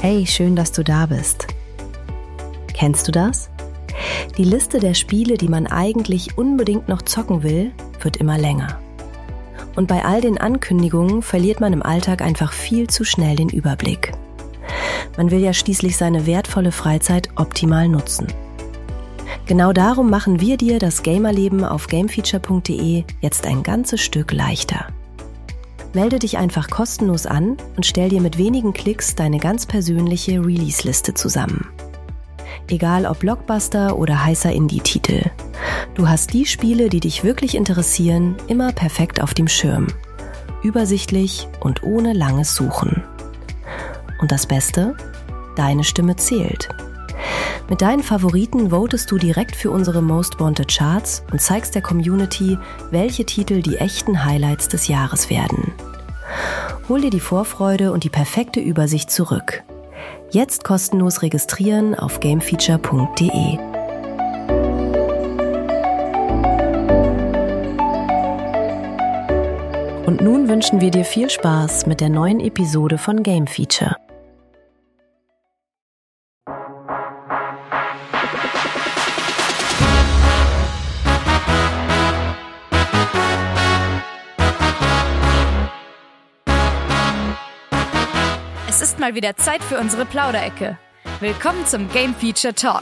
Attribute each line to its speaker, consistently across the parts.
Speaker 1: Hey, schön, dass du da bist. Kennst du das? Die Liste der Spiele, die man eigentlich unbedingt noch zocken will, wird immer länger. Und bei all den Ankündigungen verliert man im Alltag einfach viel zu schnell den Überblick. Man will ja schließlich seine wertvolle Freizeit optimal nutzen. Genau darum machen wir dir das Gamerleben auf gamefeature.de jetzt ein ganzes Stück leichter. Melde dich einfach kostenlos an und stell dir mit wenigen Klicks deine ganz persönliche Release-Liste zusammen. Egal ob Blockbuster oder heißer Indie-Titel. Du hast die Spiele, die dich wirklich interessieren, immer perfekt auf dem Schirm. Übersichtlich und ohne langes Suchen. Und das Beste? Deine Stimme zählt. Mit deinen Favoriten votest du direkt für unsere Most Wanted Charts und zeigst der Community, welche Titel die echten Highlights des Jahres werden. Hol dir die Vorfreude und die perfekte Übersicht zurück. Jetzt kostenlos registrieren auf gamefeature.de. Und nun wünschen wir dir viel Spaß mit der neuen Episode von Game Feature.
Speaker 2: Es ist mal wieder Zeit für unsere Plauderecke. Willkommen zum Game Feature Talk.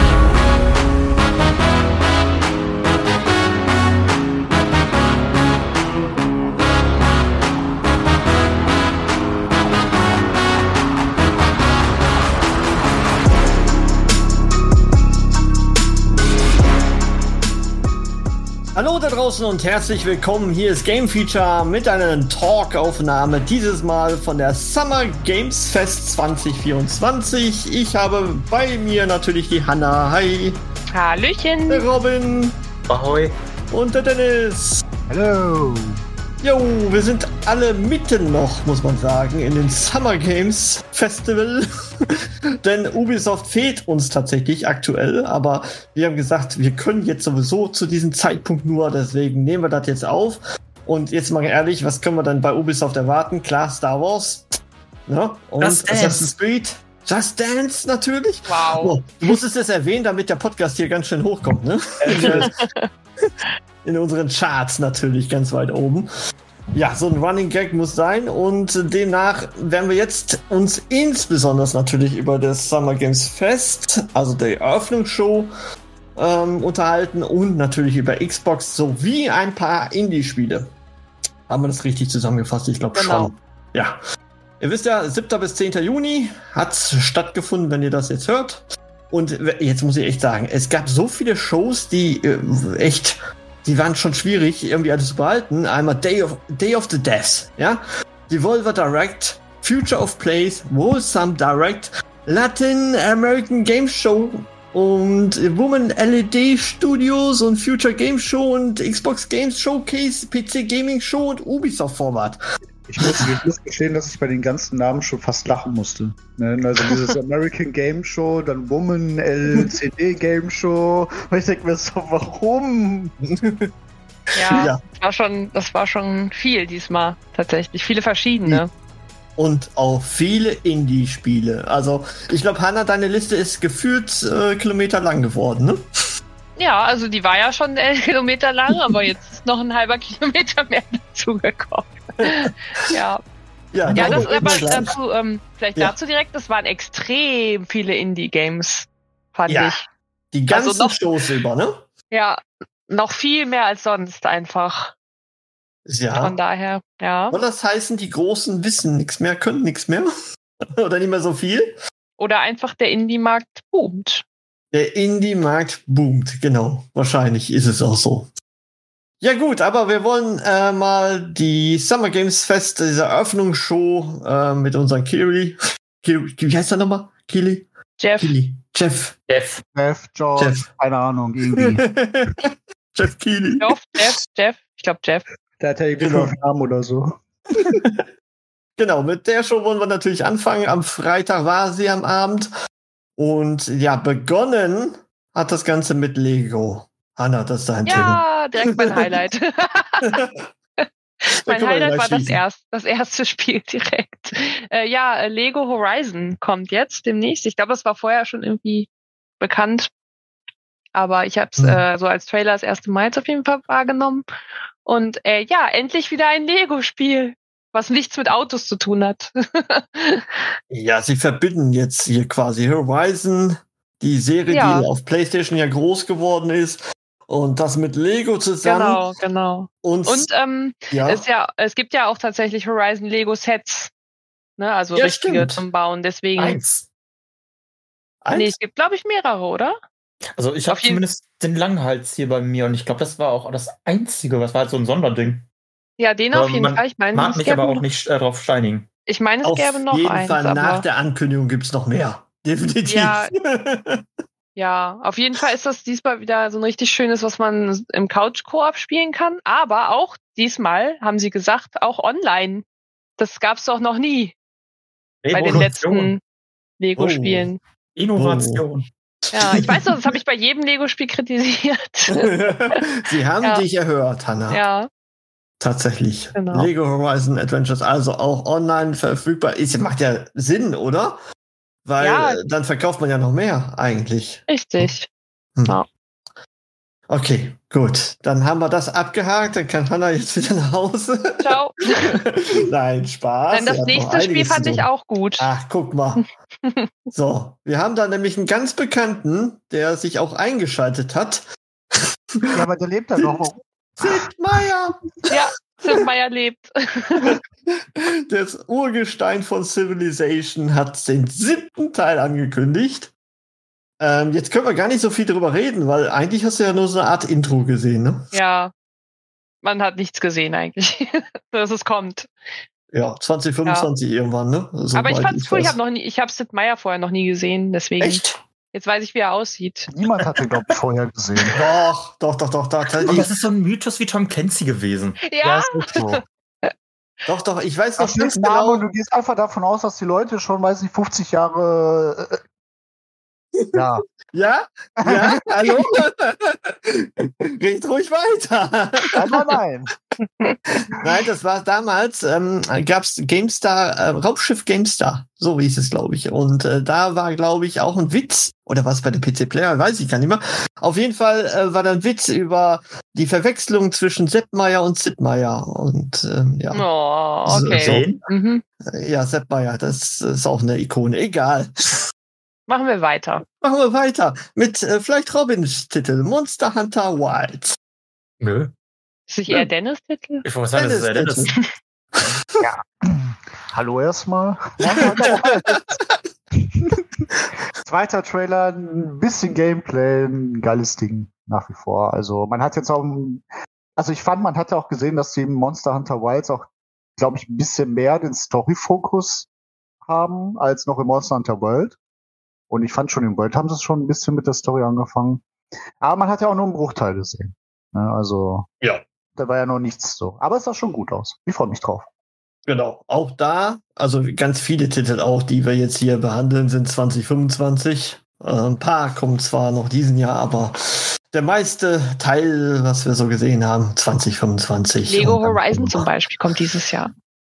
Speaker 3: Hallo da draußen und herzlich willkommen. Hier ist Game Feature mit einer Talk-Aufnahme, dieses Mal von der Summer Games Fest 2024. Ich habe bei mir natürlich die Hanna. Hi.
Speaker 4: Hallöchen.
Speaker 3: Der Robin.
Speaker 5: Ahoi.
Speaker 3: Und der Dennis.
Speaker 5: Hallo.
Speaker 3: Jo, wir sind alle mitten noch, muss man sagen, in den Summer Games Festival. Denn Ubisoft fehlt uns tatsächlich aktuell. Aber wir haben gesagt, wir können jetzt sowieso zu diesem Zeitpunkt nur. Deswegen nehmen wir das jetzt auf. Und jetzt mal ehrlich, was können wir dann bei Ubisoft erwarten? Klar, Star Wars. Ne? Und Assassin's Creed. Just Dance natürlich.
Speaker 4: Wow.
Speaker 3: Oh, du musstest es erwähnen, damit der Podcast hier ganz schön hochkommt, ne? In unseren Charts natürlich ganz weit oben. Ja, so ein Running Gag muss sein und demnach werden wir jetzt uns insbesondere natürlich über das Summer Games Fest, also der Eröffnungsshow, unterhalten und natürlich über Xbox sowie ein paar Indie-Spiele. Haben wir das richtig zusammengefasst? Ich glaube schon. Ja. Ihr wisst ja, 7. bis 10. Juni hat stattgefunden, wenn ihr das jetzt hört. Und jetzt muss ich echt sagen, es gab so viele Shows, die die waren schon schwierig, irgendwie alles zu behalten. Einmal Day of the Death, ja? Devolver Direct, Future of Plays, Wholesome Direct, Latin American Game Show und Woman LED Studios und Future Game Show und Xbox Games Showcase, PC Gaming Show und Ubisoft Forward.
Speaker 5: Ich muss gestehen, dass ich bei den ganzen Namen schon fast lachen musste. Also dieses American Game Show, dann Woman LCD Game Show. Und ich denke mir so, warum?
Speaker 4: Ja. Das war schon viel diesmal tatsächlich. Viele verschiedene.
Speaker 3: Und auch viele Indie-Spiele. Also, ich glaube, Hanna, deine Liste ist gefühlt Kilometer lang geworden, ne?
Speaker 4: Ja, also die war ja schon 11 Kilometer lang, aber jetzt ist noch ein halber Kilometer mehr dazugekommen. Ja, das aber dazu, vielleicht dazu direkt, das waren extrem viele Indie-Games, fand ich.
Speaker 3: Die ganzen Shows über, ne?
Speaker 4: Ja, noch viel mehr als sonst einfach.
Speaker 3: Ja.
Speaker 4: Von daher, ja.
Speaker 3: Soll das heißen, die Großen wissen nichts mehr, können nichts mehr? Oder nicht mehr so viel?
Speaker 4: Oder einfach der Indie-Markt boomt.
Speaker 3: Der Indie-Markt boomt, genau. Wahrscheinlich ist es auch so. Ja gut, aber wir wollen mal die Summer Games Fest, diese Eröffnungsshow mit unserem Kili. Wie heißt er nochmal? Kili?
Speaker 4: Jeff.
Speaker 3: Kili. Jeff,
Speaker 5: George,
Speaker 3: Jeff.
Speaker 5: Keine Ahnung, irgendwie.
Speaker 3: Jeff Keighley.
Speaker 4: Jeff. Ich glaube Jeff.
Speaker 5: Der hat ja irgendwie noch einen Namen oder so.
Speaker 3: Genau, mit der Show wollen wir natürlich anfangen. Am Freitag war sie am Abend. Und ja, begonnen hat das Ganze mit Lego. Hanna, das ist dein Thema.
Speaker 4: Ja, direkt mein Highlight. Mein Highlight war das erste Spiel direkt. Lego Horizon kommt jetzt demnächst. Ich glaube, das war vorher schon irgendwie bekannt. Aber ich habe es so als Trailer das erste Mal auf jeden Fall wahrgenommen. Und endlich wieder ein Lego-Spiel, was nichts mit Autos zu tun hat.
Speaker 3: Ja, sie verbinden jetzt hier quasi Horizon, die Serie, die auf PlayStation ja groß geworden ist, und das mit Lego zusammen.
Speaker 4: Genau. Und es gibt ja auch tatsächlich Horizon Lego Sets, ne? Also richtige zum Bauen. Deswegen.
Speaker 6: Eins?
Speaker 4: Nee, es gibt, glaube ich, mehrere, oder?
Speaker 6: Also ich habe zumindest den Langhals hier bei mir und ich glaube, das war auch das Einzige, was war halt so ein Sonderding.
Speaker 4: Ja, den auf jeden Fall. Ich meine,
Speaker 6: mag mich aber auch nicht drauf steinigen.
Speaker 4: Ich meine, es gäbe noch eins.
Speaker 3: Auf jeden Fall nach der Ankündigung gibt es noch mehr. Definitiv.
Speaker 4: Ja, auf jeden Fall ist das diesmal wieder so ein richtig schönes, was man im Couch-Koop spielen kann. Aber auch diesmal, haben sie gesagt, auch online. Das gab's doch noch nie bei den letzten Lego-Spielen.
Speaker 6: Innovation.
Speaker 4: Ja, ich weiß noch, das habe ich bei jedem Lego-Spiel kritisiert.
Speaker 3: Sie haben dich erhört, Hannah.
Speaker 4: Ja.
Speaker 3: Tatsächlich.
Speaker 4: Genau.
Speaker 3: Lego Horizon Adventures, also auch online verfügbar. Macht ja Sinn, oder? Weil dann verkauft man ja noch mehr, eigentlich.
Speaker 4: Richtig. Ja.
Speaker 3: Okay, gut. Dann haben wir das abgehakt. Dann kann Hannah jetzt wieder nach Hause.
Speaker 4: Ciao.
Speaker 3: Nein, Spaß.
Speaker 4: Denn das nächste Spiel fand ich auch gut.
Speaker 3: Ach, guck mal. So, wir haben da nämlich einen ganz Bekannten, der sich auch eingeschaltet hat.
Speaker 5: Ja, aber der lebt da noch.
Speaker 3: Sid Meier.
Speaker 4: Ja, Sid Meier lebt.
Speaker 3: Das Urgestein von Civilization hat den 7. Teil angekündigt. Jetzt können wir gar nicht so viel drüber reden, weil eigentlich hast du ja nur so eine Art Intro gesehen, ne?
Speaker 4: Ja, man hat nichts gesehen eigentlich, dass es kommt.
Speaker 3: Ja, 2025 irgendwann, ne? So
Speaker 4: aber ich fand's cool, ich habe Sid Meier vorher noch nie gesehen, deswegen.
Speaker 3: Echt?
Speaker 4: Jetzt weiß ich, wie er aussieht.
Speaker 5: Niemand hat ihn, glaube ich, vorher gesehen.
Speaker 3: Doch.
Speaker 6: Und das ist so ein Mythos wie Tom Clancy gewesen.
Speaker 4: Ja.
Speaker 5: Das ist so.
Speaker 3: Doch, ich weiß noch ganz
Speaker 5: genau. Du gehst einfach davon aus, dass die Leute schon, 50 Jahre... Ja.
Speaker 3: Ja? Hallo? Red ruhig weiter.
Speaker 5: Nein.
Speaker 3: Nein, das war damals, gab's GameStar, Raumschiff GameStar, so hieß es, glaube ich. Und da war, glaube ich, auch ein Witz, oder was bei der PC Player, weiß ich gar nicht mehr. Auf jeden Fall war da ein Witz über die Verwechslung zwischen Sepp Meier und Sid Meier. Und ja.
Speaker 4: Oh, okay.
Speaker 3: So. Ja, Sepp Meier, das ist auch eine Ikone. Egal.
Speaker 4: Machen wir weiter
Speaker 3: mit vielleicht Robins Titel, Monster Hunter Wilds.
Speaker 6: Nö.
Speaker 4: Ist nicht eher Dennis Titel?
Speaker 6: Ich wollte sagen, das ist Dennis.
Speaker 5: Ja. Hallo erstmal. Zweiter Trailer, ein bisschen Gameplay, ein geiles Ding nach wie vor. Also man hat jetzt auch, ich fand, man hatte auch gesehen, dass die Monster Hunter Wilds auch, glaube ich, ein bisschen mehr den Story-Fokus haben als noch im Monster Hunter World. Und ich fand schon, im World haben sie es schon ein bisschen mit der Story angefangen. Aber man hat ja auch nur einen Bruchteil gesehen. Also, da war ja noch nichts so. Aber es sah schon gut aus. Ich freue mich drauf.
Speaker 3: Genau. Auch da, also ganz viele Titel auch, die wir jetzt hier behandeln, sind 2025. Ein paar kommen zwar noch diesen Jahr, aber der meiste Teil, was wir so gesehen haben, 2025.
Speaker 4: Lego Horizon zum Beispiel kommt dieses Jahr.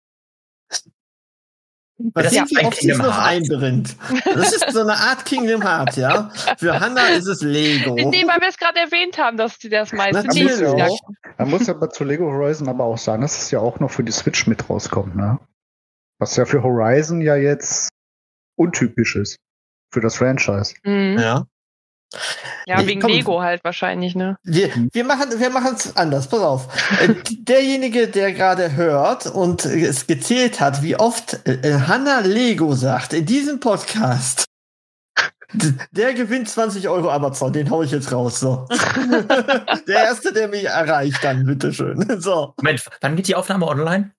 Speaker 3: Was sind wir oft noch einbrennt? Das ist so eine Art Kingdom Hearts, ja. Für Hannah ist es Lego.
Speaker 4: Nee, weil wir es gerade erwähnt haben, dass die das meiste
Speaker 5: Man muss aber zu Lego Horizon aber auch sagen, dass es ja auch noch für die Switch mit rauskommt, ne? Was ja für Horizon ja jetzt untypisch ist. Für das Franchise.
Speaker 4: Mhm.
Speaker 3: Ja.
Speaker 4: Ja, wegen Lego halt wahrscheinlich, ne?
Speaker 3: Wir machen es anders, pass auf. Derjenige, der gerade hört und es gezählt hat, wie oft Hannah Lego sagt in diesem Podcast, der gewinnt 20 € Amazon, den hau ich jetzt raus. So. Der Erste, der mich erreicht, dann bitteschön. So.
Speaker 6: Moment, wann geht die Aufnahme online?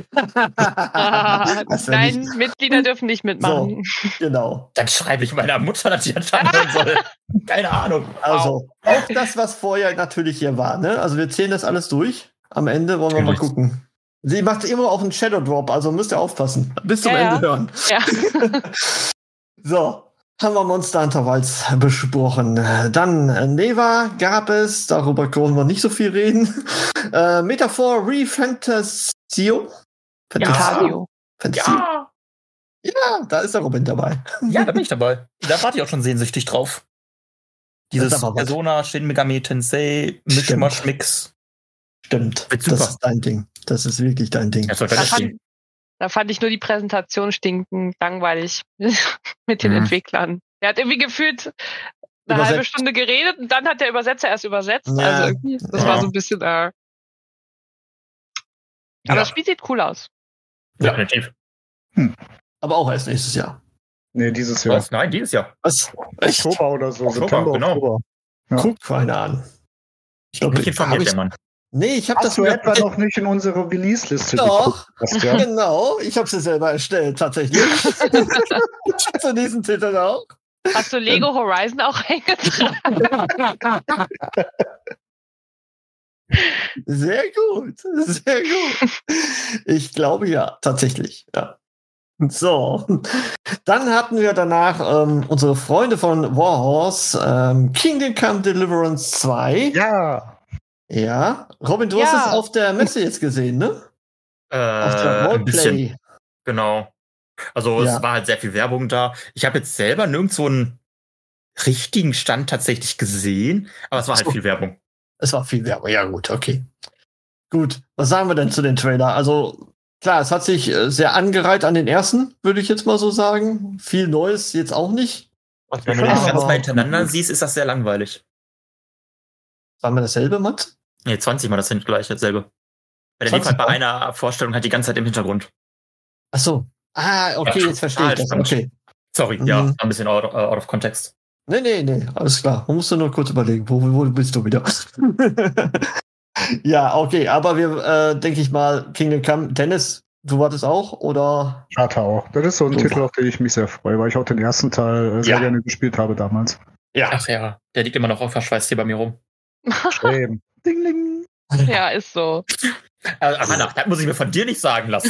Speaker 4: Nein, Mitglieder dürfen nicht mitmachen.
Speaker 3: So, genau.
Speaker 6: Dann schreibe ich meiner Mutter, dass sie das anhören soll. Keine Ahnung.
Speaker 3: Also, auch das, was vorher natürlich hier war, ne? Also wir zählen das alles durch. Am Ende wollen wir mal gucken. Sie macht immer auch einen Shadow Drop, also müsst ihr aufpassen. Bis zum Ende hören. Ja. So. Haben wir Monster Hunter Wilds besprochen. Dann Neva gab es, darüber können wir nicht so viel reden. Metaphor Refantasio.
Speaker 4: Fantasio.
Speaker 3: Ja. Ja, da ist der Robin dabei.
Speaker 6: Ja, da bin ich dabei. Da warte ich auch schon sehnsüchtig drauf. Dieses Persona, Shin Megami Tensei, Mischmasch-Mix.
Speaker 3: Stimmt. Das ist dein Ding. Das ist wirklich dein Ding.
Speaker 4: Da fand ich nur die Präsentation stinkend langweilig mit den Entwicklern. Er hat irgendwie gefühlt eine halbe Stunde geredet und dann hat der Übersetzer erst übersetzt. Ja. Also irgendwie, das war so ein bisschen. Aber das Spiel sieht cool aus.
Speaker 6: Ja, definitiv.
Speaker 3: Aber auch erst nächstes Jahr.
Speaker 5: Nee, dieses Jahr.
Speaker 6: Was? Nein, dieses Jahr.
Speaker 3: Was? Echt?
Speaker 5: Oktober oder so.
Speaker 6: September, genau.
Speaker 5: Oktober. Ja.
Speaker 3: Guck einer an.
Speaker 6: Ich glaube, nicht informiert, der Mann.
Speaker 3: Nee, ich habe das
Speaker 5: etwa noch nicht in unsere Release-Liste
Speaker 3: geguckt. Ja. Genau, ich habe sie selber erstellt, tatsächlich. Zu diesen Titeln auch.
Speaker 4: Hast du Lego Horizon auch eingetragen?
Speaker 3: Sehr gut, sehr gut. Ich glaube ja, tatsächlich, ja. So, dann hatten wir danach unsere Freunde von Warhorse, Kingdom Come Deliverance 2.
Speaker 5: Ja.
Speaker 3: Ja, Robin, du hast es auf der Messe jetzt gesehen, ne? Auf der
Speaker 6: Roleplay. Genau. Also es war halt sehr viel Werbung da. Ich habe jetzt selber nirgendwo einen richtigen Stand tatsächlich gesehen, aber es war halt viel Werbung.
Speaker 3: Es war viel Werbung, ja gut, okay. Gut, was sagen wir denn zu den Trailer? Also klar, es hat sich sehr angereiht an den ersten, würde ich jetzt mal so sagen. Viel Neues jetzt auch nicht.
Speaker 6: Und wenn du das ganz mal hintereinander siehst, ist das sehr langweilig.
Speaker 3: Sagen wir dasselbe, Mats?
Speaker 6: Nee, 20 Mal das sind gleich dasselbe. Weil der lief halt bei einer Vorstellung halt die ganze Zeit im Hintergrund.
Speaker 3: Ach so. Ah, okay, jetzt verstehe ich das. Okay.
Speaker 6: Sorry, ja, ein bisschen out of context.
Speaker 3: Nee, alles klar. Man muss nur kurz überlegen, wo bist du wieder? Ja, okay, aber wir, denke ich mal, Kingdom Come. Dennis, du wartest auch, oder?
Speaker 5: Ich warte auch. Das ist so ein Titel, auf den ich mich sehr freue, weil ich auch den ersten Teil sehr gerne gespielt habe damals.
Speaker 6: Ja. Ach ja, der liegt immer noch auf verschweißt hier bei mir rum.
Speaker 5: Schön. Ding, ding.
Speaker 4: Ja, ist so.
Speaker 6: Hanna, das muss ich mir von dir nicht sagen lassen.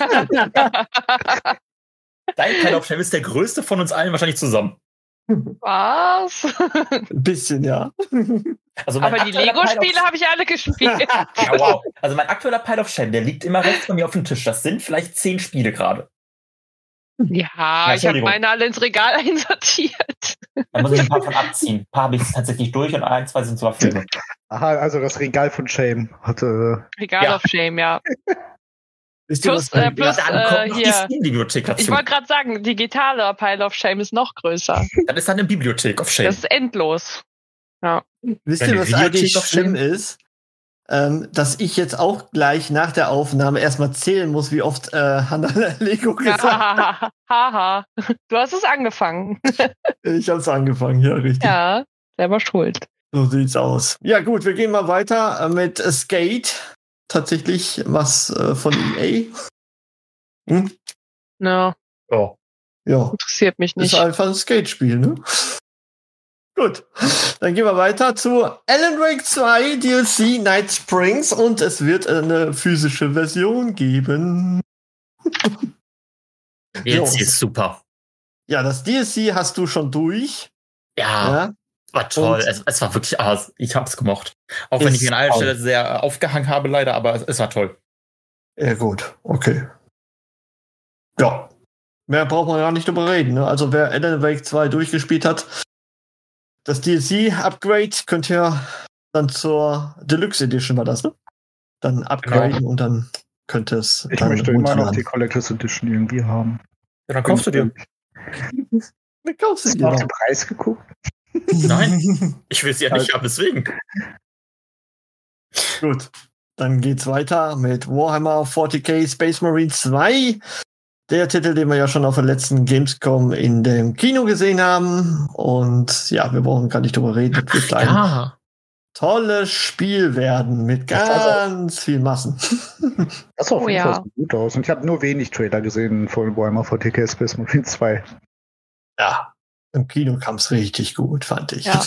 Speaker 6: Dein Pile of Shame ist der größte von uns allen wahrscheinlich zusammen.
Speaker 4: Was?
Speaker 3: Ein bisschen, ja.
Speaker 6: Also
Speaker 4: aber die Lego-Spiele habe ich alle gespielt.
Speaker 6: Ja, wow. Also mein aktueller Pile of Shame, der liegt immer rechts bei mir auf dem Tisch. Das sind vielleicht 10 Spiele gerade.
Speaker 4: Ja, ich habe meine alle ins Regal einsortiert.
Speaker 6: Da muss ich ein paar von abziehen. Ein paar habe ich tatsächlich durch und 1, 2 sind zwar Filme.
Speaker 5: Aha, also das Regal von Shame hatte.
Speaker 4: Regal of Shame, ja.
Speaker 3: Plus
Speaker 4: hier.
Speaker 6: Die Bibliothek dazu.
Speaker 4: Ich wollte gerade sagen, digitaler Pile of Shame ist noch größer.
Speaker 6: Das ist dann eine Bibliothek of Shame.
Speaker 4: Das ist endlos. Ja.
Speaker 3: Wisst ihr, was eigentlich schlimm ist? Dass ich jetzt auch gleich nach der Aufnahme erstmal zählen muss, wie oft Hanna Lego gesagt hat.
Speaker 4: Haha. Du hast es angefangen.
Speaker 3: Ich hab's angefangen, ja, richtig.
Speaker 4: Ja, selber schuld.
Speaker 3: So sieht's aus. Ja gut, wir gehen mal weiter mit Skate. Tatsächlich was von EA.
Speaker 4: No.
Speaker 3: Oh. Ja.
Speaker 4: Interessiert mich nicht.
Speaker 3: Ist einfach ein Skate-Spiel, ne? Gut, dann gehen wir weiter zu Alan Wake 2 DLC Night Springs und es wird eine physische Version geben.
Speaker 6: DLC ist super.
Speaker 3: Ja, das DLC hast du schon durch.
Speaker 6: Ja. War toll. Es war wirklich, ich hab's gemocht. Auch wenn ich mich an einer Stelle sehr aufgehangen habe, leider, aber es war toll.
Speaker 3: Ja, gut, okay. Ja. Mehr braucht man ja nicht drüber reden, ne? Also wer Alan Wake 2 durchgespielt hat, das DLC-Upgrade könnt ihr dann zur Deluxe Edition, war das, ne? Dann upgraden und dann könnt ihr es.
Speaker 5: Ich möchte immer noch die Collectors Edition irgendwie haben.
Speaker 6: Ja, dann kaufst du dir.
Speaker 3: Dann kaufst du dir.
Speaker 5: Hast du auf den Preis geguckt?
Speaker 6: Nein, ich will sie ja nicht haben, deswegen.
Speaker 3: Gut, dann geht's weiter mit Warhammer 40k Space Marine 2. Der Titel, den wir ja schon auf der letzten Gamescom in dem Kino gesehen haben. Und ja, wir brauchen gar nicht drüber reden. Das wird ein tolles Spiel werden mit ganz viel Massen.
Speaker 5: Das sah auf jeden Fall gut aus. Und ich habe nur wenig Trailer gesehen von Warhammer 40k Space Marine 2.
Speaker 3: Ja, im Kino kam es richtig gut, fand ich.
Speaker 4: Ja.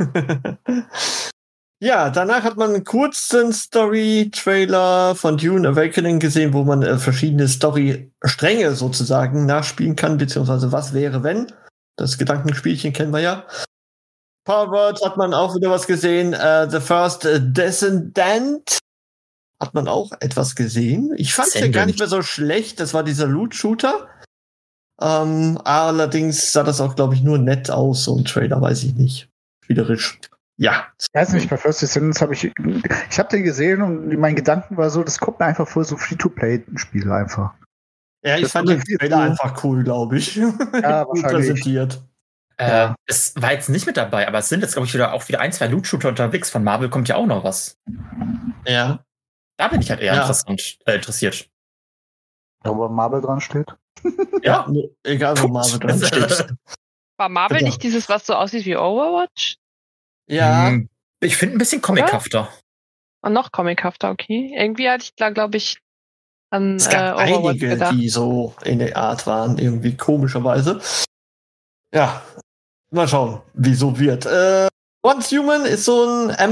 Speaker 3: Ja, danach hat man einen kurzen Story-Trailer von Dune Awakening gesehen, wo man verschiedene Story-Stränge sozusagen nachspielen kann, beziehungsweise was wäre, wenn. Das Gedankenspielchen kennen wir ja. Power Words hat man auch wieder was gesehen. The First Descendant hat man auch etwas gesehen. Ich fand es ja gar nicht mehr so schlecht. Das war dieser Loot-Shooter. Allerdings sah das auch, glaube ich, nur nett aus, so ein Trailer, weiß ich nicht. Spielerisch. Ja.
Speaker 5: Ich weiß nicht, bei First Descendants habe ich habe den gesehen und mein Gedanken war so, das kommt mir einfach vor, so Free-to-Play-Spiel einfach.
Speaker 3: Ja, ich fand den Trailer einfach cool, glaube ich.
Speaker 5: Ja, gut
Speaker 3: präsentiert.
Speaker 6: Es war jetzt nicht mit dabei, aber es sind jetzt, glaube ich, wieder 1-2 Loot-Shooter unterwegs. Von Marvel kommt ja auch noch was.
Speaker 3: Ja.
Speaker 6: Da bin ich halt eher interessiert.
Speaker 5: Wo Marvel dran steht?
Speaker 3: Ja, egal wo Marvel dran steht.
Speaker 4: War Marvel nicht dieses, was so aussieht wie Overwatch?
Speaker 3: Ja.
Speaker 6: Ich finde ein bisschen comichafter.
Speaker 4: Und noch comichafter, okay. Irgendwie hatte ich da, glaube ich, an
Speaker 3: es gab
Speaker 4: Overwatch
Speaker 3: einige,
Speaker 4: gedacht.
Speaker 3: die so in der Art waren, irgendwie komischerweise. Ja, mal schauen, wie so wird. Once Human ist so ein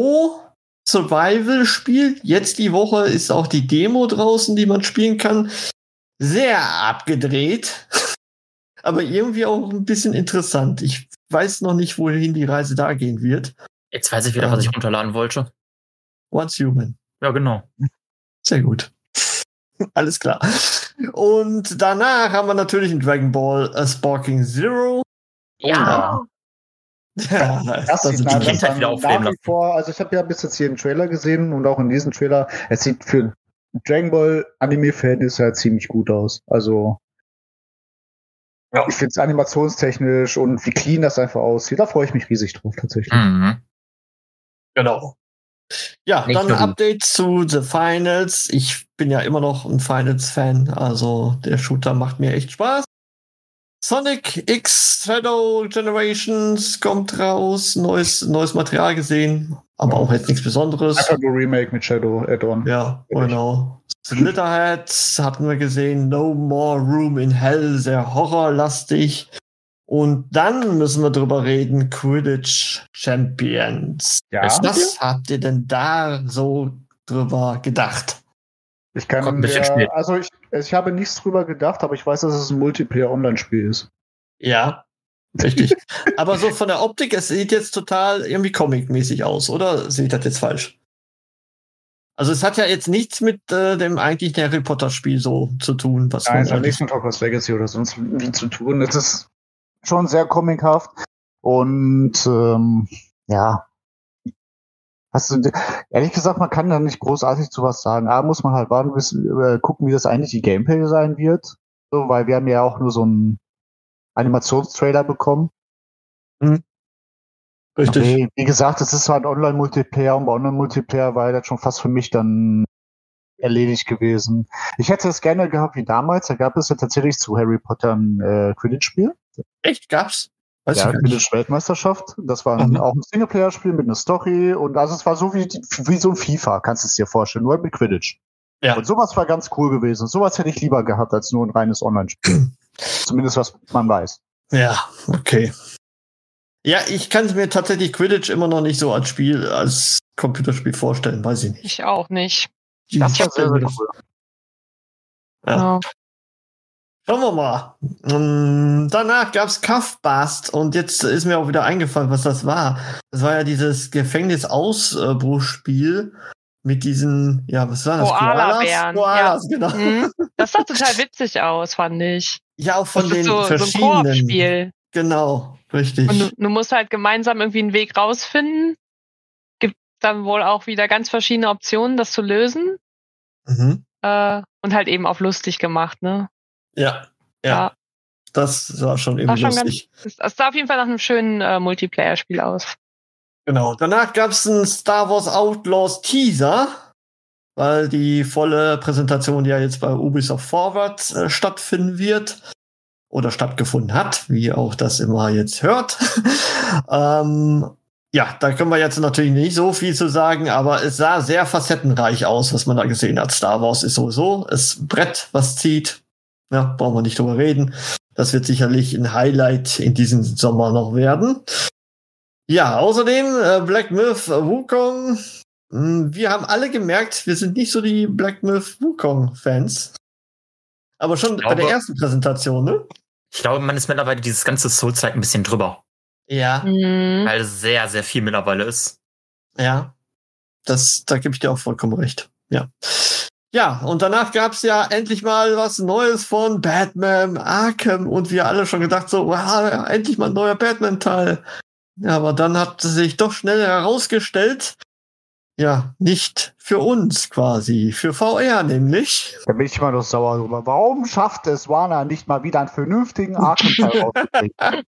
Speaker 3: MMO-Survival-Spiel. Jetzt die Woche ist auch die Demo draußen, die man spielen kann. Sehr abgedreht, aber irgendwie auch ein bisschen interessant. Ich weiß noch nicht, wohin die Reise da gehen wird.
Speaker 6: Jetzt weiß ich wieder, was ich runterladen wollte.
Speaker 3: Once Human.
Speaker 6: Ja, genau.
Speaker 3: Sehr gut. Alles klar. Und danach haben wir natürlich ein Dragon Ball Sparking Zero.
Speaker 4: Ja.
Speaker 5: Das sieht nach wie vor, also ich habe ja bis jetzt hier einen Trailer gesehen und auch in diesem Trailer, es sieht für Dragon Ball Anime-Fan ist ja ziemlich gut aus. Also ich finde es animationstechnisch und wie clean das einfach aussieht, da freue ich mich riesig drauf tatsächlich.
Speaker 6: Mhm.
Speaker 3: Genau. Ja, nicht dann ein Update zu The Finals. Ich bin ja immer noch ein Finals-Fan, also der Shooter macht mir echt Spaß. Sonic X Shadow Generations kommt raus, neues Material gesehen, aber auch jetzt nichts Besonderes.
Speaker 5: Einfach nur Remake mit Shadow Add-on.
Speaker 3: Ja, genau. Slitherhead hatten wir gesehen, No More Room in Hell, sehr horrorlastig. Und dann müssen wir drüber reden, Quidditch Champions.
Speaker 5: Ja.
Speaker 3: Was habt ihr denn da so drüber gedacht?
Speaker 5: Ich habe nichts drüber gedacht, aber ich weiß, dass es ein Multiplayer-Online-Spiel ist.
Speaker 3: Ja, richtig. Aber so von der Optik, es sieht jetzt total irgendwie comic-mäßig aus, oder? Sehe ich das jetzt falsch? Also es hat ja jetzt nichts mit dem eigentlichen Harry Potter-Spiel so zu tun.
Speaker 5: Nein, es hat nichts mit Hogwarts Legacy oder sonst wie zu tun. Es ist schon sehr comichaft und ja. Ehrlich gesagt, man kann da nicht großartig zu was sagen. A, muss man halt warten, gucken, wie das eigentlich die Gameplay sein wird. So, weil wir haben ja auch nur so einen Animationstrailer bekommen.
Speaker 3: Mhm. Richtig.
Speaker 5: Okay, wie gesagt, es ist halt Online-Multiplayer und bei Online-Multiplayer war das schon fast für mich dann erledigt gewesen. Ich hätte es gerne gehabt wie damals. Da gab es ja tatsächlich zu Harry Potter ein Quidditch-Spiel.
Speaker 3: Echt? Gab's?
Speaker 5: Ja, Quidditch-Weltmeisterschaft. Das war auch ein Singleplayer-Spiel mit einer Story und also es war so wie so ein FIFA, kannst du es dir vorstellen, nur mit Quidditch. Ja. Und sowas war ganz cool gewesen. Sowas hätte ich lieber gehabt als nur ein reines Online-Spiel. Zumindest was man weiß.
Speaker 3: Ja, okay. Ja, ich kann mir tatsächlich Quidditch immer noch nicht so als Computerspiel vorstellen, weiß ich nicht.
Speaker 4: Ich auch nicht.
Speaker 5: Das war sehr, sehr cool.
Speaker 3: Ja. Schauen wir mal. Danach gab's Cuff-Bust und jetzt ist mir auch wieder eingefallen, was das war. Das war ja dieses Gefängnisausbruchspiel mit diesen, ja, was war das?
Speaker 4: Koala-Bären.
Speaker 3: Koalas, ja. Genau.
Speaker 4: Das sah total witzig aus, fand ich.
Speaker 3: Ja, auch von den
Speaker 4: verschiedenen. So ein Koop-Spiel.
Speaker 3: Genau, richtig.
Speaker 4: Und du musst halt gemeinsam irgendwie einen Weg rausfinden. Gibt dann wohl auch wieder ganz verschiedene Optionen, das zu lösen.
Speaker 3: Mhm.
Speaker 4: Und halt eben auf lustig gemacht, ne?
Speaker 3: Ja. Das sah schon irgendwie lustig.
Speaker 4: Das sah auf jeden Fall nach einem schönen Multiplayer-Spiel aus.
Speaker 3: Genau. Danach gab es einen Star Wars Outlaws Teaser, weil die volle Präsentation ja jetzt bei Ubisoft Forward stattfinden wird. Oder stattgefunden hat, wie ihr auch das immer jetzt hört. Ja, da können wir jetzt natürlich nicht so viel zu sagen, aber es sah sehr facettenreich aus, was man da gesehen hat. Star Wars ist sowieso das Brett, was zieht. Ja, brauchen wir nicht drüber reden. Das wird sicherlich ein Highlight in diesem Sommer noch werden. Ja, außerdem Black Myth Wukong. Wir haben alle gemerkt, wir sind nicht so die Black Myth Wukong-Fans. Aber schon bei der ersten Präsentation, ne?
Speaker 6: Ich glaube, man ist mittlerweile dieses ganze Souls-like ein bisschen drüber.
Speaker 3: Ja.
Speaker 6: Weil es sehr, sehr viel mittlerweile ist.
Speaker 3: Ja. Da gebe ich dir auch vollkommen recht. Ja. Ja, und danach gab's ja endlich mal was Neues von Batman Arkham und wir alle schon gedacht so, wow, endlich mal ein neuer Batman-Teil. Ja, aber dann hat sich doch schnell herausgestellt, ja, nicht für uns quasi, für VR nämlich.
Speaker 5: Da bin ich immer noch sauer drüber. Warum schafft es Warner nicht mal wieder einen vernünftigen Arkham-Teil rauszubringen?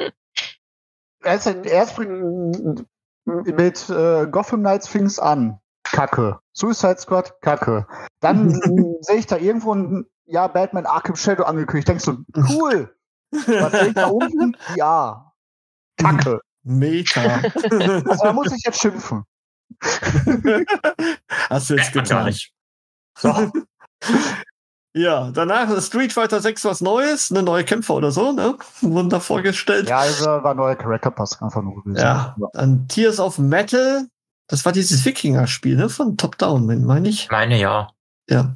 Speaker 5: Erst mit Gotham Knights fing es an. Kacke. Suicide Squad, Kacke. Dann sehe ich da irgendwo ein Batman Arkham Shadow angekündigt. Denkst du, cool. Was sehe ich da unten? Ja. Kacke.
Speaker 3: Meta.
Speaker 5: Also da muss ich jetzt schimpfen.
Speaker 3: Hast du jetzt getan?
Speaker 6: Nicht.
Speaker 5: So.
Speaker 3: Ja, danach Street Fighter 6 was Neues, eine neue Kämpfer oder so, ne? Wurden da vorgestellt.
Speaker 5: Ja, also war neuer Character Pass einfach nur gewesen.
Speaker 3: Ja, dann Tears of Metal. Das war dieses Wikinger-Spiel, ne? Von Top-Down, meine ich.
Speaker 6: Meine, ja.
Speaker 3: Ja.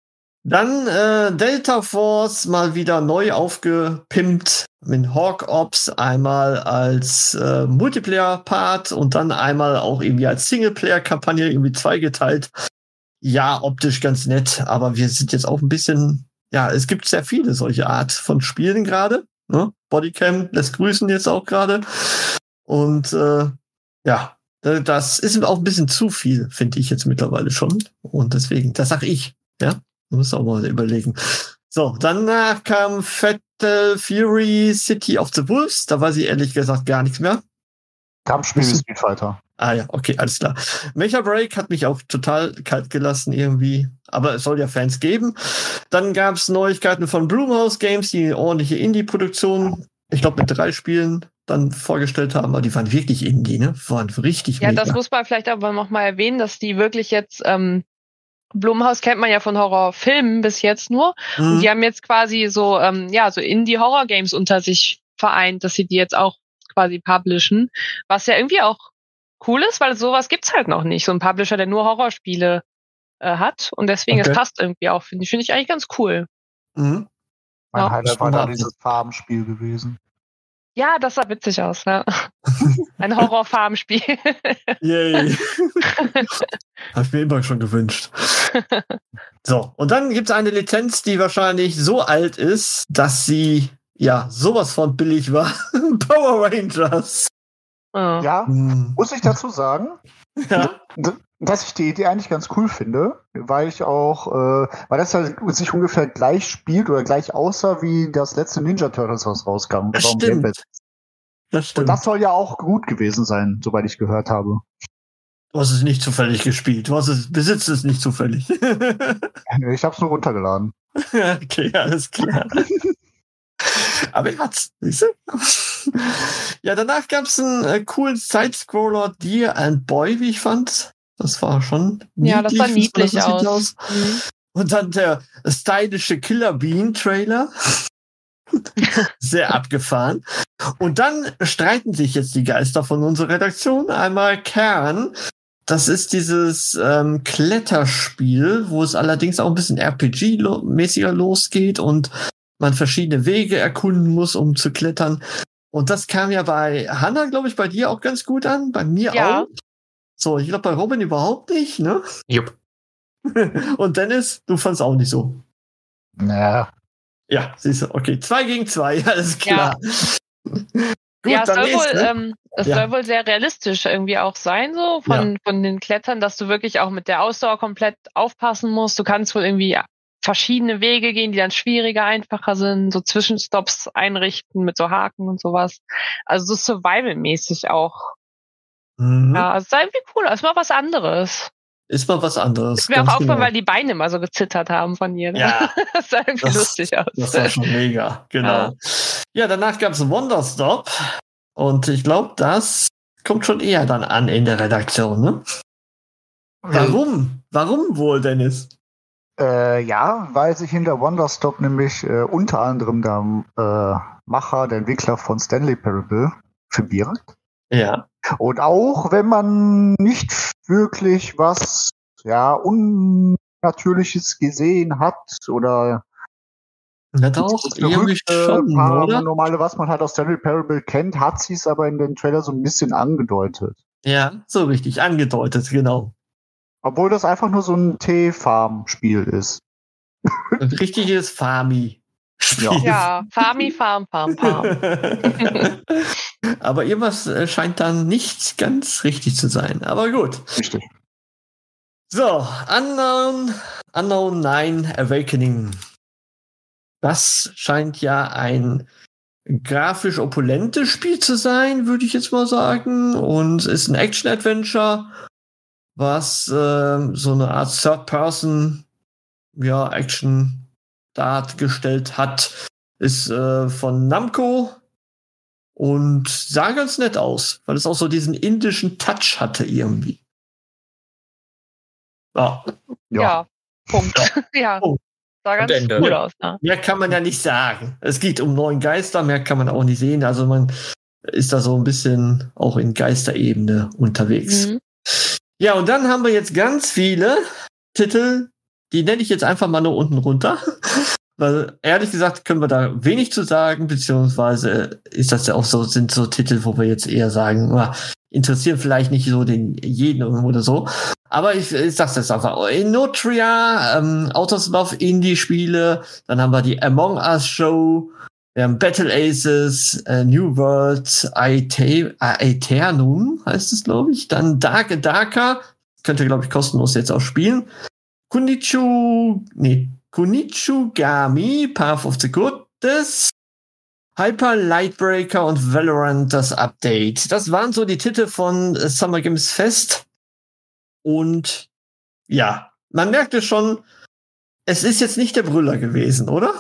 Speaker 3: Dann Delta Force mal wieder neu aufgepimpt mit Hawk Ops, einmal als Multiplayer-Part und dann einmal auch irgendwie als Singleplayer-Kampagne, irgendwie zweigeteilt. Ja, optisch ganz nett, aber wir sind jetzt auch ein bisschen, ja, es gibt sehr viele solche Art von Spielen gerade. Ne? Bodycam lässt grüßen jetzt auch gerade. Und ja, das ist auch ein bisschen zu viel, finde ich jetzt mittlerweile schon. Und deswegen, das sag ich, ja. Du musst auch mal überlegen. So, danach kam Fatal Fury City of the Wolves. Da weiß ich ehrlich gesagt gar nichts mehr.
Speaker 5: Kampfspiel Street Fighter.
Speaker 3: Ah ja, okay, alles klar. Mecha Break hat mich auch total kalt gelassen irgendwie. Aber es soll ja Fans geben. Dann gab es Neuigkeiten von Blumhouse Games, die ordentliche Indie-Produktion, ich glaube mit 3 Spielen dann vorgestellt haben. Aber die waren wirklich Indie, ne? Waren richtig
Speaker 4: Ja,
Speaker 3: mega.
Speaker 4: das muss man vielleicht aber noch mal erwähnen, dass die wirklich jetzt Blumhouse kennt man ja von Horrorfilmen bis jetzt nur. Und die haben jetzt quasi so so Indie-Horror-Games unter sich vereint, dass sie die jetzt auch quasi publishen. Was ja irgendwie auch cool ist, weil sowas gibt's halt noch nicht. So ein Publisher, der nur Horrorspiele hat. Und deswegen, es passt irgendwie auch, finde ich eigentlich ganz cool.
Speaker 5: Mein Highlight war da dieses Farbenspiel gewesen.
Speaker 4: Ja, das sah witzig aus, ne? Ein Horror-Farbenspiel.
Speaker 3: Yay. Hab ich mir immer schon gewünscht. So, und dann gibt's eine Lizenz, die wahrscheinlich so alt ist, dass sie ja sowas von billig war. Power Rangers.
Speaker 5: Ja, muss ich dazu sagen, dass ich die Idee eigentlich ganz cool finde, weil ich auch, weil das ja sich ungefähr gleich spielt oder gleich aussah wie das letzte Ninja Turtles, was rauskam.
Speaker 3: Das stimmt. Das stimmt.
Speaker 5: Und das soll ja auch gut gewesen sein, soweit ich gehört habe.
Speaker 3: Du hast es nicht zufällig gespielt. Besitzt es nicht zufällig.
Speaker 5: Ich hab's nur runtergeladen.
Speaker 3: Okay, alles klar. Aber er hat's, siehst du? Ja, danach gab's einen coolen Side-Scroller Dear and Boy, wie ich fand. Das war schon niedlich.
Speaker 4: Ja, das sah niedlich aus.
Speaker 3: Und dann der stylische Killer Bean Trailer. Sehr abgefahren. Und dann streiten sich jetzt die Geister von unserer Redaktion. Einmal Kern. Das ist dieses Kletterspiel, wo es allerdings auch ein bisschen RPG-mäßiger losgeht und man verschiedene Wege erkunden muss, um zu klettern. Und das kam ja bei Hannah, glaube ich, bei dir auch ganz gut an. Bei mir auch. So, ich glaube bei Robin überhaupt nicht, ne?
Speaker 6: Jupp.
Speaker 3: Und Dennis, du fandst auch nicht so.
Speaker 5: Naja.
Speaker 3: Ja, siehst du, okay. 2 gegen 2, alles klar.
Speaker 4: Ja. Gut, ja, es soll wohl sehr realistisch irgendwie auch sein, so von den Klettern, dass du wirklich auch mit der Ausdauer komplett aufpassen musst. Du kannst wohl irgendwie verschiedene Wege gehen, die dann schwieriger, einfacher sind, so Zwischenstops einrichten mit so Haken und sowas. Also so Survival-mäßig auch. Ja, also ist irgendwie cool, ist mal was anderes.
Speaker 3: Ist mal was anderes.
Speaker 4: Ist mir auch aufgefallen, weil die Beine immer so gezittert haben von ihr. Ne?
Speaker 3: Ja.
Speaker 4: Das sah irgendwie lustig aus.
Speaker 3: Das war schon mega, genau. Ja, danach gab es Wonderstop und ich glaube, das kommt schon eher dann an in der Redaktion, ne? Warum? Warum wohl, Dennis?
Speaker 5: Ja, weil sich hinter Wonderstop nämlich unter anderem der Macher, der Entwickler von Stanley Parable verbirgt.
Speaker 3: Ja.
Speaker 5: Und auch wenn man nicht wirklich was Unnatürliches gesehen hat oder
Speaker 3: doch, irgendwie schon, oder?
Speaker 5: Normale, was man halt aus Stanley Parable kennt, hat sie es aber in den Trailer so ein bisschen angedeutet.
Speaker 3: Ja, so richtig angedeutet, genau.
Speaker 5: Obwohl das einfach nur so ein Tee-Farm-Spiel ist.
Speaker 3: Ein richtiges Farmi-Spiel.
Speaker 4: Ja, Farm.
Speaker 3: Aber irgendwas scheint dann nicht ganz richtig zu sein. Aber gut.
Speaker 5: Richtig.
Speaker 3: So, Unknown 9 Awakening. Das scheint ja ein grafisch opulentes Spiel zu sein, würde ich jetzt mal sagen. Und ist ein Action-Adventure, was so eine Art Third-Person Action dargestellt hat. Ist von Namco und sah ganz nett aus, weil es auch so diesen indischen Touch hatte irgendwie.
Speaker 4: Ja, Punkt. Ja.
Speaker 3: Punkt.
Speaker 4: Sah ganz cool aus. Ne?
Speaker 3: Mehr kann man ja nicht sagen. Es geht um 9 Geister, mehr kann man auch nicht sehen. Also man ist da so ein bisschen auch in Geisterebene unterwegs. Mhm. Ja, und dann haben wir jetzt ganz viele Titel, die nenne ich jetzt einfach mal nur unten runter. Weil ehrlich gesagt können wir da wenig zu sagen, beziehungsweise ist das ja auch so, sind so Titel, wo wir jetzt eher sagen, interessieren vielleicht nicht so den jeden oder so. Aber ich sag's jetzt einfach. Inotria, Outers Love Indie-Spiele, dann haben wir die Among Us Show, wir haben Battle Aces, New World, Aeternum heißt es, glaube ich. Dann Darker, könnt ihr, glaube ich, kostenlos jetzt auch spielen. Kunitsugami, Path of the Goddess, Hyper Lightbreaker und Valorant, das Update. Das waren so die Titel von Summer Games Fest. Und ja, man merkte schon, es ist jetzt nicht der Brüller gewesen, oder?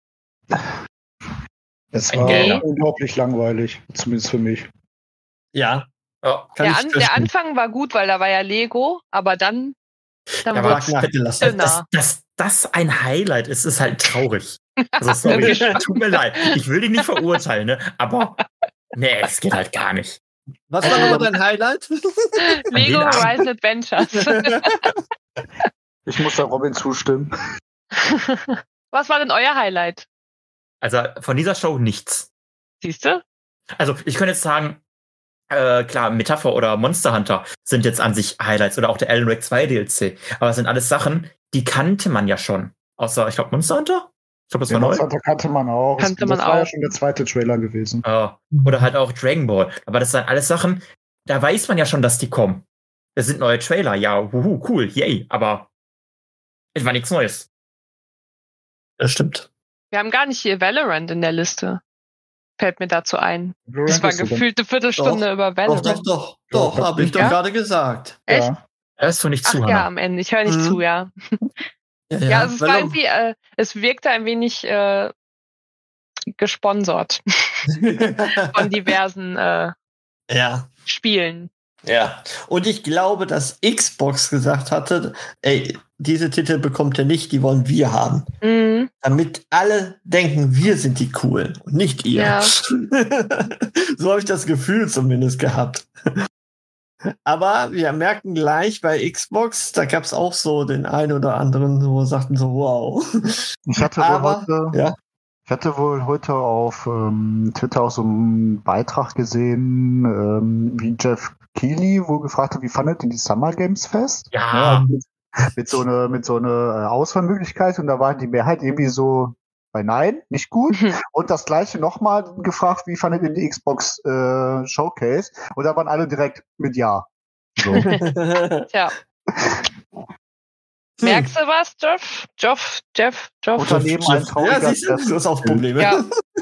Speaker 5: Es war unglaublich langweilig, zumindest für mich.
Speaker 3: Ja.
Speaker 4: Der Anfang war gut, weil da war ja Lego, aber dann
Speaker 6: war das ein Highlight ist halt traurig. Also sorry, tut mir leid. Ich will dich nicht verurteilen, ne? Aber nee, es geht halt gar nicht.
Speaker 3: Was war nochmal dein Highlight?
Speaker 4: Lego Horizon Adventures.
Speaker 5: Ich muss da Robin zustimmen.
Speaker 4: Was war denn euer Highlight?
Speaker 6: Also von dieser Show nichts.
Speaker 4: Siehst du?
Speaker 6: Also ich könnte jetzt sagen, klar, Metapher oder Monster Hunter sind jetzt an sich Highlights oder auch der Alan Wake 2 DLC. Aber es sind alles Sachen, die kannte man ja schon. Außer, ich glaube, Monster Hunter? Ich glaube, das war neu.
Speaker 5: Monster Hunter kannte man auch. Das war ja schon der zweite Trailer gewesen.
Speaker 6: Oder halt auch Dragon Ball. Aber das sind alles Sachen, da weiß man ja schon, dass die kommen. Das sind neue Trailer. Ja, cool, yay. Aber es war nichts Neues.
Speaker 3: Das stimmt.
Speaker 4: Wir haben gar nicht hier Valorant in der Liste. Fällt mir dazu ein. Das war gefühlt eine Viertelstunde über Valorant.
Speaker 3: Doch, habe ich doch gerade gesagt.
Speaker 4: Echt?
Speaker 6: Ja. Hörst du nicht zu, Hannah?
Speaker 4: Ja, am Ende. Ich höre nicht zu, ja. Ja, also es war irgendwie, es wirkte ein wenig gesponsert von diversen Spielen.
Speaker 3: Ja, und ich glaube, dass Xbox gesagt hatte, ey, diese Titel bekommt ihr nicht, die wollen wir haben. Mhm. Damit alle denken, wir sind die Coolen und nicht ihr. Ja. So habe ich das Gefühl zumindest gehabt. Aber wir merken gleich bei Xbox, da gab es auch so den einen oder anderen, wo sagten so, wow.
Speaker 5: Ich hatte wohl heute auf Twitter auch so einen Beitrag gesehen, wie Jeff Keighley wohl gefragt hat, wie fandet ihr die Summer Games Fest?
Speaker 6: Ja.
Speaker 5: Mit so einer Auswahlmöglichkeit, und da war die Mehrheit irgendwie so bei Nein, nicht gut. Und das gleiche nochmal gefragt, wie fandet ihr die Xbox Showcase? Und da waren alle direkt mit Ja. So.
Speaker 4: Tja. Merkst du was, Jeff?
Speaker 5: Unternehmen ein trauriger
Speaker 3: Ja, siehst du, du hast auch Probleme. Ja.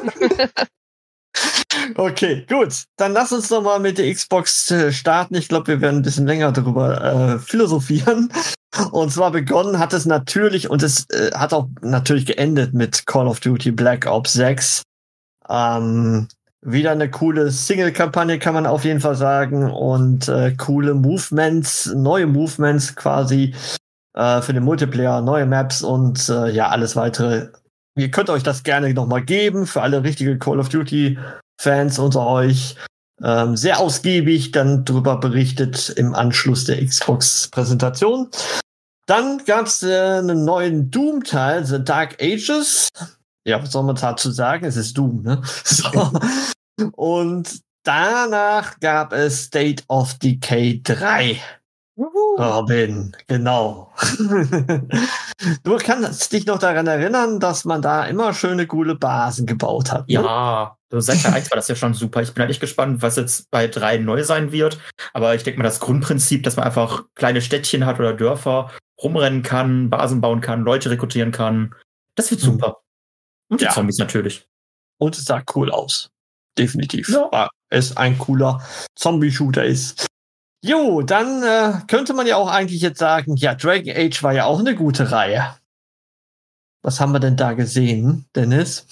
Speaker 3: Okay, gut. Dann lass uns doch mal mit der Xbox starten. Ich glaube, wir werden ein bisschen länger darüber philosophieren. Und zwar begonnen hat es natürlich, und es hat auch natürlich geendet mit Call of Duty Black Ops 6. Wieder eine coole Single-Kampagne, kann man auf jeden Fall sagen. Und coole Movements, neue Movements quasi für den Multiplayer, neue Maps und alles weitere. Ihr könnt euch das gerne nochmal geben für alle richtige Call of Duty Fans unter euch. Sehr ausgiebig dann drüber berichtet im Anschluss der Xbox-Präsentation. Dann gab es einen neuen Doom-Teil, The Dark Ages. Ja, was soll man dazu sagen? Es ist Doom, ne? So. Und danach gab es State of Decay 3. Robin, genau. Du kannst dich noch daran erinnern, dass man da immer schöne, coole Basen gebaut hat. Ne?
Speaker 6: Ja, seit Teil 1 war das ja schon super. Ich bin halt echt gespannt, was jetzt bei 3 neu sein wird. Aber ich denke mal, das Grundprinzip, dass man einfach kleine Städtchen hat oder Dörfer, rumrennen kann, Basen bauen kann, Leute rekrutieren kann, das wird super. Und die Zombies natürlich.
Speaker 3: Und es sah cool aus. Definitiv. Ja. Es ein cooler Zombie-Shooter ist. Jo, dann könnte man ja auch eigentlich jetzt sagen, ja, Dragon Age war ja auch eine gute Reihe. Was haben wir denn da gesehen, Dennis?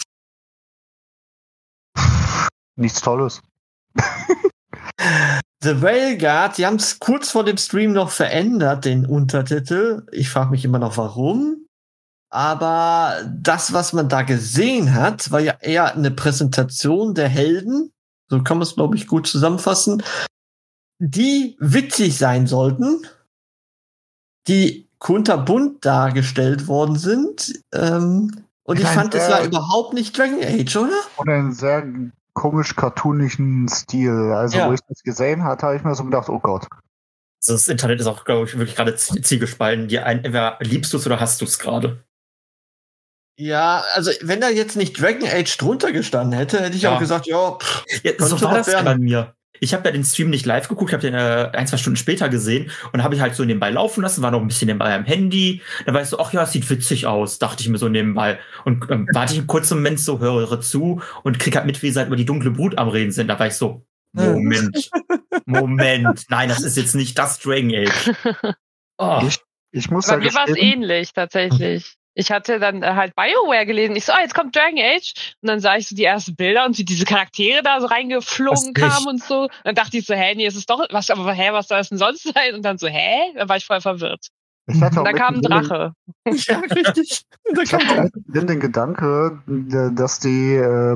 Speaker 5: Nichts Tolles.
Speaker 3: The Veilguard, die haben es kurz vor dem Stream noch verändert, den Untertitel. Ich frage mich immer noch, warum. Aber das, was man da gesehen hat, war ja eher eine Präsentation der Helden. So kann man es, glaube ich, gut zusammenfassen. Die witzig sein sollten, die kunterbunt dargestellt worden sind. Und ich fand, es war überhaupt nicht Dragon Age, oder?
Speaker 5: Oder einen sehr komisch cartoonischen Stil. Also, wo ich das gesehen hatte, habe ich mir so gedacht, oh Gott.
Speaker 6: Also das Internet ist auch, glaube ich, wirklich gerade zielgespalten. Entweder liebst du es oder hast du es gerade.
Speaker 3: Ja, also wenn da jetzt nicht Dragon Age drunter gestanden hätte ich auch gesagt, so
Speaker 6: war das bei mir. Ich habe ja den Stream nicht live geguckt, ich habe den 1-2 Stunden später gesehen und habe ich halt so nebenbei laufen lassen, war noch ein bisschen nebenbei am Handy. Dann war ich so, ach ja, es sieht witzig aus, dachte ich mir so nebenbei. Und warte ich einen kurzen Moment so, höre zu und krieg halt mit, wie sie halt über die dunkle Brut am Reden sind. Da war ich so, Moment, nein, das ist jetzt nicht das Dragon Age.
Speaker 4: Oh. Ich muss bei mir war es ähnlich, tatsächlich. Ich hatte dann halt BioWare gelesen. Ich so, jetzt kommt Dragon Age. Und dann sah ich so die ersten Bilder und wie diese Charaktere da so reingeflogen kamen und so. Und dann dachte ich so, nee, es ist doch was, aber was soll es denn sonst sein? Und dann so, Dann war ich voll verwirrt. Und da kam ein Drache.
Speaker 5: Ja, richtig. Ich hatte den Gedanke, dass die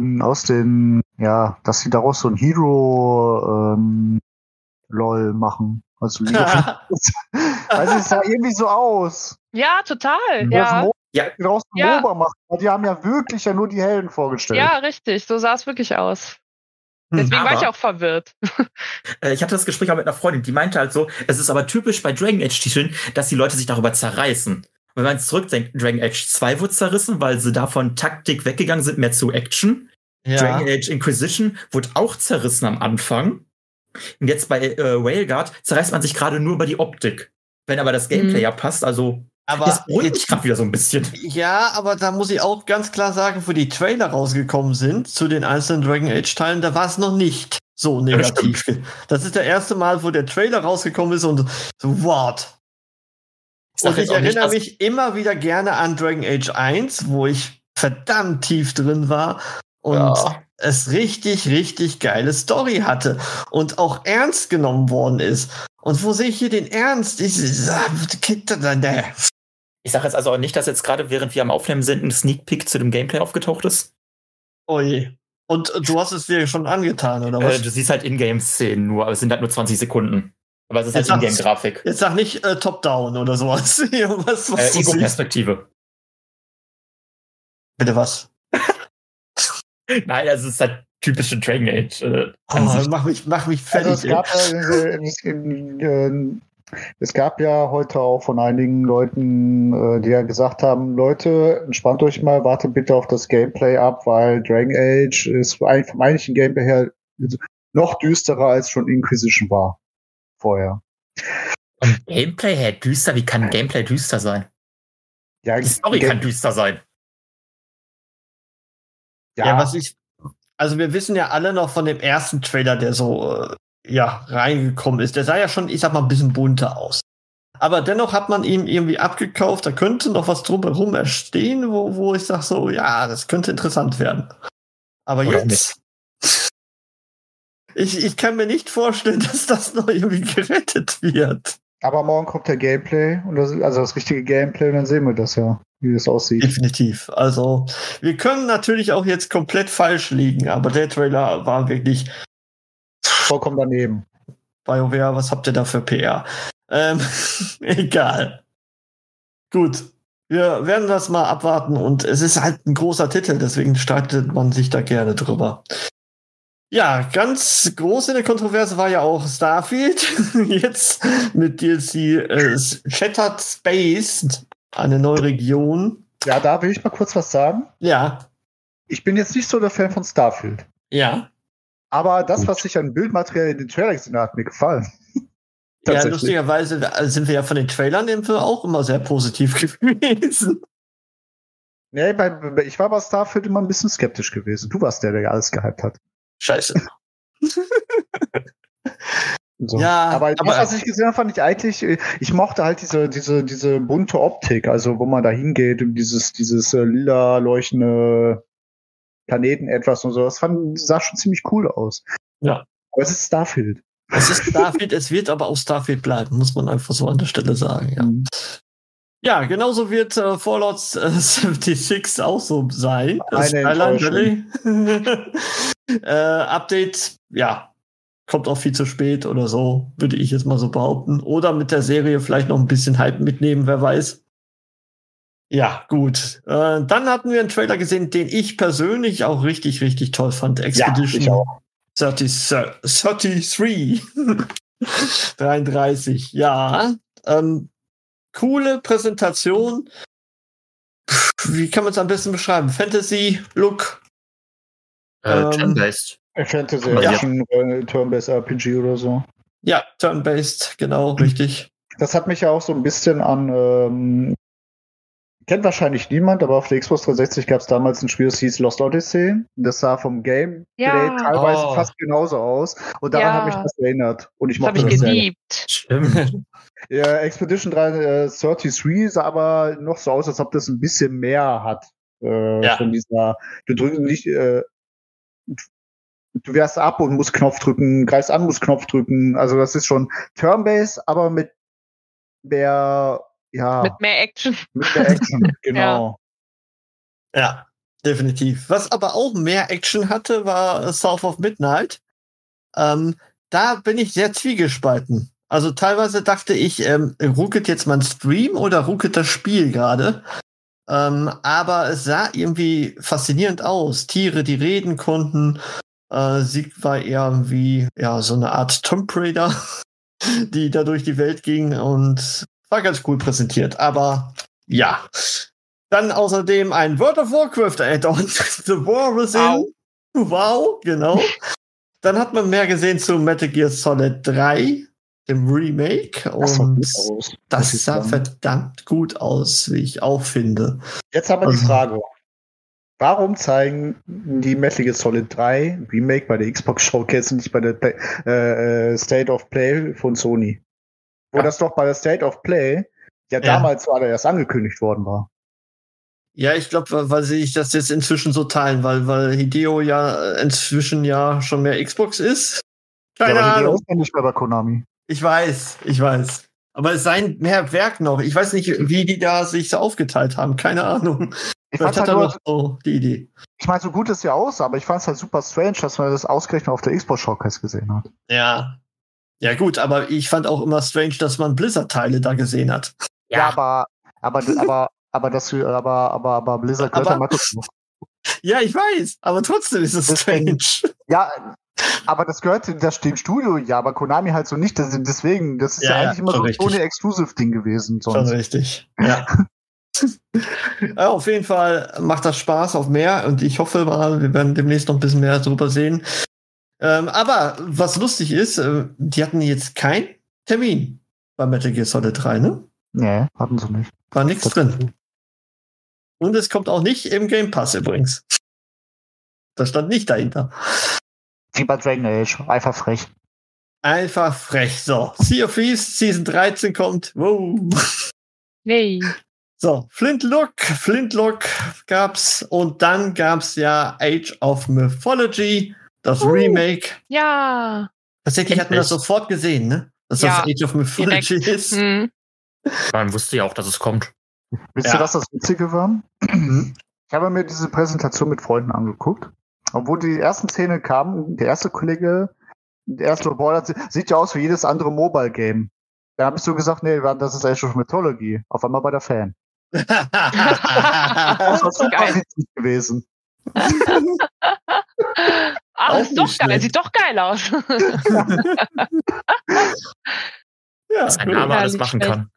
Speaker 5: dass sie daraus so ein Hero LOL machen. Also also es sah irgendwie so aus.
Speaker 4: Ja, total.
Speaker 5: Draußen MOBA machen. Die haben ja wirklich nur die Helden vorgestellt.
Speaker 4: Ja, richtig. So sah es wirklich aus. Deswegen war ich auch verwirrt.
Speaker 6: Ich hatte das Gespräch auch mit einer Freundin, die meinte halt so, es ist aber typisch bei Dragon Age-Titeln, dass die Leute sich darüber zerreißen. Und wenn man jetzt zurückdenkt, Dragon Age 2 wurde zerrissen, weil sie davon Taktik weggegangen sind, mehr zu Action. Ja. Dragon Age Inquisition wurde auch zerrissen am Anfang. Und jetzt bei Veilguard zerreißt man sich gerade nur über die Optik. Wenn aber das Gameplay ja passt, also das beruhigt mich gerade wieder so ein bisschen.
Speaker 3: Ja, aber da muss ich auch ganz klar sagen, wo die Trailer rausgekommen sind zu den einzelnen Dragon Age-Teilen, da war es noch nicht so negativ. Das ist der erste Mal, wo der Trailer rausgekommen ist und so, what? Und ich erinnere mich immer wieder gerne an Dragon Age 1, wo ich verdammt tief drin war und es richtig, richtig geile Story hatte und auch ernst genommen worden ist. Und wo sehe ich hier den Ernst?
Speaker 6: Ich sage jetzt also auch nicht, dass jetzt gerade, während wir am Aufnehmen sind, ein Sneak Peek zu dem Gameplay aufgetaucht ist.
Speaker 3: Oh je. Und du hast es dir schon angetan, oder was?
Speaker 6: Du siehst halt Ingame-Szenen nur, aber es sind halt nur 20 Sekunden. Aber es ist halt Ingame-Grafik.
Speaker 3: Jetzt sag nicht Top-Down oder sowas.
Speaker 6: Ego-Perspektive.
Speaker 3: Bitte was?
Speaker 6: Nein, also es ist halt typische Dragon Age.
Speaker 3: Mach mich fertig.
Speaker 5: Also es gab ja heute auch von einigen Leuten, die ja gesagt haben, Leute, entspannt euch mal, wartet bitte auf das Gameplay ab, weil Dragon Age ist vom eigentlichen Gameplay her noch düsterer als schon Inquisition war vorher.
Speaker 6: Und Gameplay her düster? Wie kann Gameplay düster sein?
Speaker 5: Ja,
Speaker 6: die Story kann düster sein.
Speaker 3: Ja, also wir wissen ja alle noch von dem ersten Trailer, der so reingekommen ist. Der sah ja schon, ich sag mal, ein bisschen bunter aus. Aber dennoch hat man ihm irgendwie abgekauft, da könnte noch was drumherum entstehen, wo ich sag so, ja, das könnte interessant werden. Aber oder jetzt ich kann mir nicht vorstellen, dass das noch irgendwie gerettet wird.
Speaker 5: Aber morgen kommt der Gameplay, also das richtige Gameplay, und dann sehen wir das ja, wie das aussieht.
Speaker 3: Definitiv. Also, wir können natürlich auch jetzt komplett falsch liegen, aber der Trailer war wirklich
Speaker 5: vollkommen daneben.
Speaker 3: BioWare, was habt ihr da für PR? Egal. Gut. Wir werden das mal abwarten und es ist halt ein großer Titel, deswegen streitet man sich da gerne drüber. Ja, ganz groß in der Kontroverse war ja auch Starfield. Jetzt mit DLC Shattered Space, eine neue Region.
Speaker 5: Ja, da will ich mal kurz was sagen.
Speaker 3: Ja.
Speaker 5: Ich bin jetzt nicht so der Fan von Starfield.
Speaker 3: Ja.
Speaker 5: Aber das, was ich an Bildmaterial in den Trailer gesehen habe, hat mir gefallen.
Speaker 3: Ja, lustigerweise sind wir ja von den Trailern auch immer sehr positiv gewesen.
Speaker 5: Nee, ich war bei Starfield immer ein bisschen skeptisch gewesen. Du warst der alles gehypt hat.
Speaker 3: Scheiße.
Speaker 5: So. Ja, aber was ich gesehen habe, fand ich eigentlich, ich mochte halt diese bunte Optik, also wo man da hingeht und dieses lila leuchtende Planeten etwas und so, das sah schon ziemlich cool aus.
Speaker 3: Ja.
Speaker 5: Aber es ist Starfield.
Speaker 3: Es ist Starfield, es wird aber auch Starfield bleiben, muss man einfach so an der Stelle sagen, ja. Ja, genauso wird Fallout 76 auch so sein. Das Update, ja, kommt auch viel zu spät oder so, würde ich jetzt mal so behaupten. Oder mit der Serie vielleicht noch ein bisschen Hype mitnehmen, wer weiß. Ja, gut. Dann hatten wir einen Trailer gesehen, den ich persönlich auch richtig, richtig toll fand. Expedition
Speaker 5: ja, ich auch.
Speaker 3: 33. 33, ja. Coole Präsentation. Wie kann man es am besten beschreiben? Fantasy-Look.
Speaker 6: Turn-based.
Speaker 5: Fantasy Action, Turn-based RPG oder so.
Speaker 3: Ja, Turn-based, genau, richtig.
Speaker 5: Das hat mich ja auch so ein bisschen an kennt wahrscheinlich niemand, aber auf der Xbox 360 gab es damals ein Spiel, das hieß Lost Odyssey. Das sah vom Gameplay teilweise fast genauso aus. Und daran hat mich das erinnert. Und ich mochte das
Speaker 4: geliebt.
Speaker 6: Stimmt.
Speaker 5: Ja, Expedition 33 sah aber noch so aus, als ob das ein bisschen mehr hat. Von dieser, du drückst nicht, du wehrst ab und musst Knopf drücken, greifst an, musst Knopf drücken. Also das ist schon Turn-based, aber mit mehr
Speaker 4: Action.
Speaker 5: Mit mehr Action, genau.
Speaker 3: Ja, definitiv. Was aber auch mehr Action hatte, war South of Midnight. Da bin ich sehr zwiegespalten. Also teilweise dachte ich, ruckelt jetzt mein Stream oder ruckelt das Spiel gerade? Aber es sah irgendwie faszinierend aus. Tiere, die reden konnten. Sie war eher wie so eine Art Tomb Raider, die da durch die Welt ging und war ganz cool präsentiert. Aber ja. Dann außerdem ein World of Warcraft Add-on. The War Within. Wow, genau. Dann hat man mehr gesehen zu Metal Gear Solid 3, dem Remake. Und das sah verdammt gut aus, wie ich auch finde.
Speaker 5: Jetzt haben wir die Frage. Warum zeigen die Metal Gear Solid 3 Remake bei der Xbox Showcase und nicht bei der State of Play von Sony? Wo das doch bei der State of Play damals erst angekündigt worden war.
Speaker 3: Ja, ich glaube, weil sich das jetzt inzwischen so teilen, weil Hideo ja inzwischen schon mehr Xbox ist. Keine Ahnung. Hideo ist
Speaker 5: ja nicht mehr bei Konami.
Speaker 3: Ich weiß. Aber es sei mehr Werk noch. Ich weiß nicht, wie die da sich so aufgeteilt haben. Keine Ahnung. Vielleicht hat er noch so die Idee.
Speaker 5: Ich meine, so gut es ja aussah, aber ich fand es halt super strange, dass man das ausgerechnet auf der Xbox Showcase gesehen hat.
Speaker 3: Ja. Ja gut, aber ich fand auch immer strange, dass man Blizzard-Teile da gesehen hat.
Speaker 5: Ja, aber Blizzard gehört ja Microsoft.
Speaker 3: Ja, ich weiß, aber trotzdem ist es strange.
Speaker 5: Ja, aber das gehört dem Studio, aber Konami halt so nicht. Deswegen, das ist ja eigentlich immer so ein Sony-Exclusive-Ding gewesen.
Speaker 3: Sonst. Schon richtig, ja. Ja, auf jeden Fall macht das Spaß auf mehr und ich hoffe mal, wir werden demnächst noch ein bisschen mehr drüber sehen. Aber was lustig ist, die hatten jetzt keinen Termin bei Metal Gear Solid 3, ne?
Speaker 5: Nee, hatten sie nicht.
Speaker 3: War nichts drin. Und es kommt auch nicht im Game Pass übrigens. Das stand nicht dahinter.
Speaker 5: Wie bei Dragon Age. Einfach frech.
Speaker 3: Einfach frech. So, Sea of Thieves Season 13 kommt. Wow.
Speaker 4: Nee.
Speaker 3: So, Flintlock gab's und dann gab's Age of Mythology, das Remake.
Speaker 4: Ja.
Speaker 3: Tatsächlich hat man das sofort gesehen, ne? Dass das Age of Mythology ist.
Speaker 6: Man wusste ja auch, dass es kommt.
Speaker 5: Wisst ihr, was das Witzige war? Ich habe mir diese Präsentation mit Freunden angeguckt. Obwohl die ersten Szenen kamen, der erste Kollege, der erste Boah, sieht ja aus wie jedes andere Mobile-Game. Da habe ich so gesagt, nee, das ist Age of Mythology. Auf einmal bei der Fan. Das war super witzig gewesen.
Speaker 4: Ach, ist doch geil. Sieht doch geil aus.
Speaker 6: Ja, dass ein Name alles machen kann.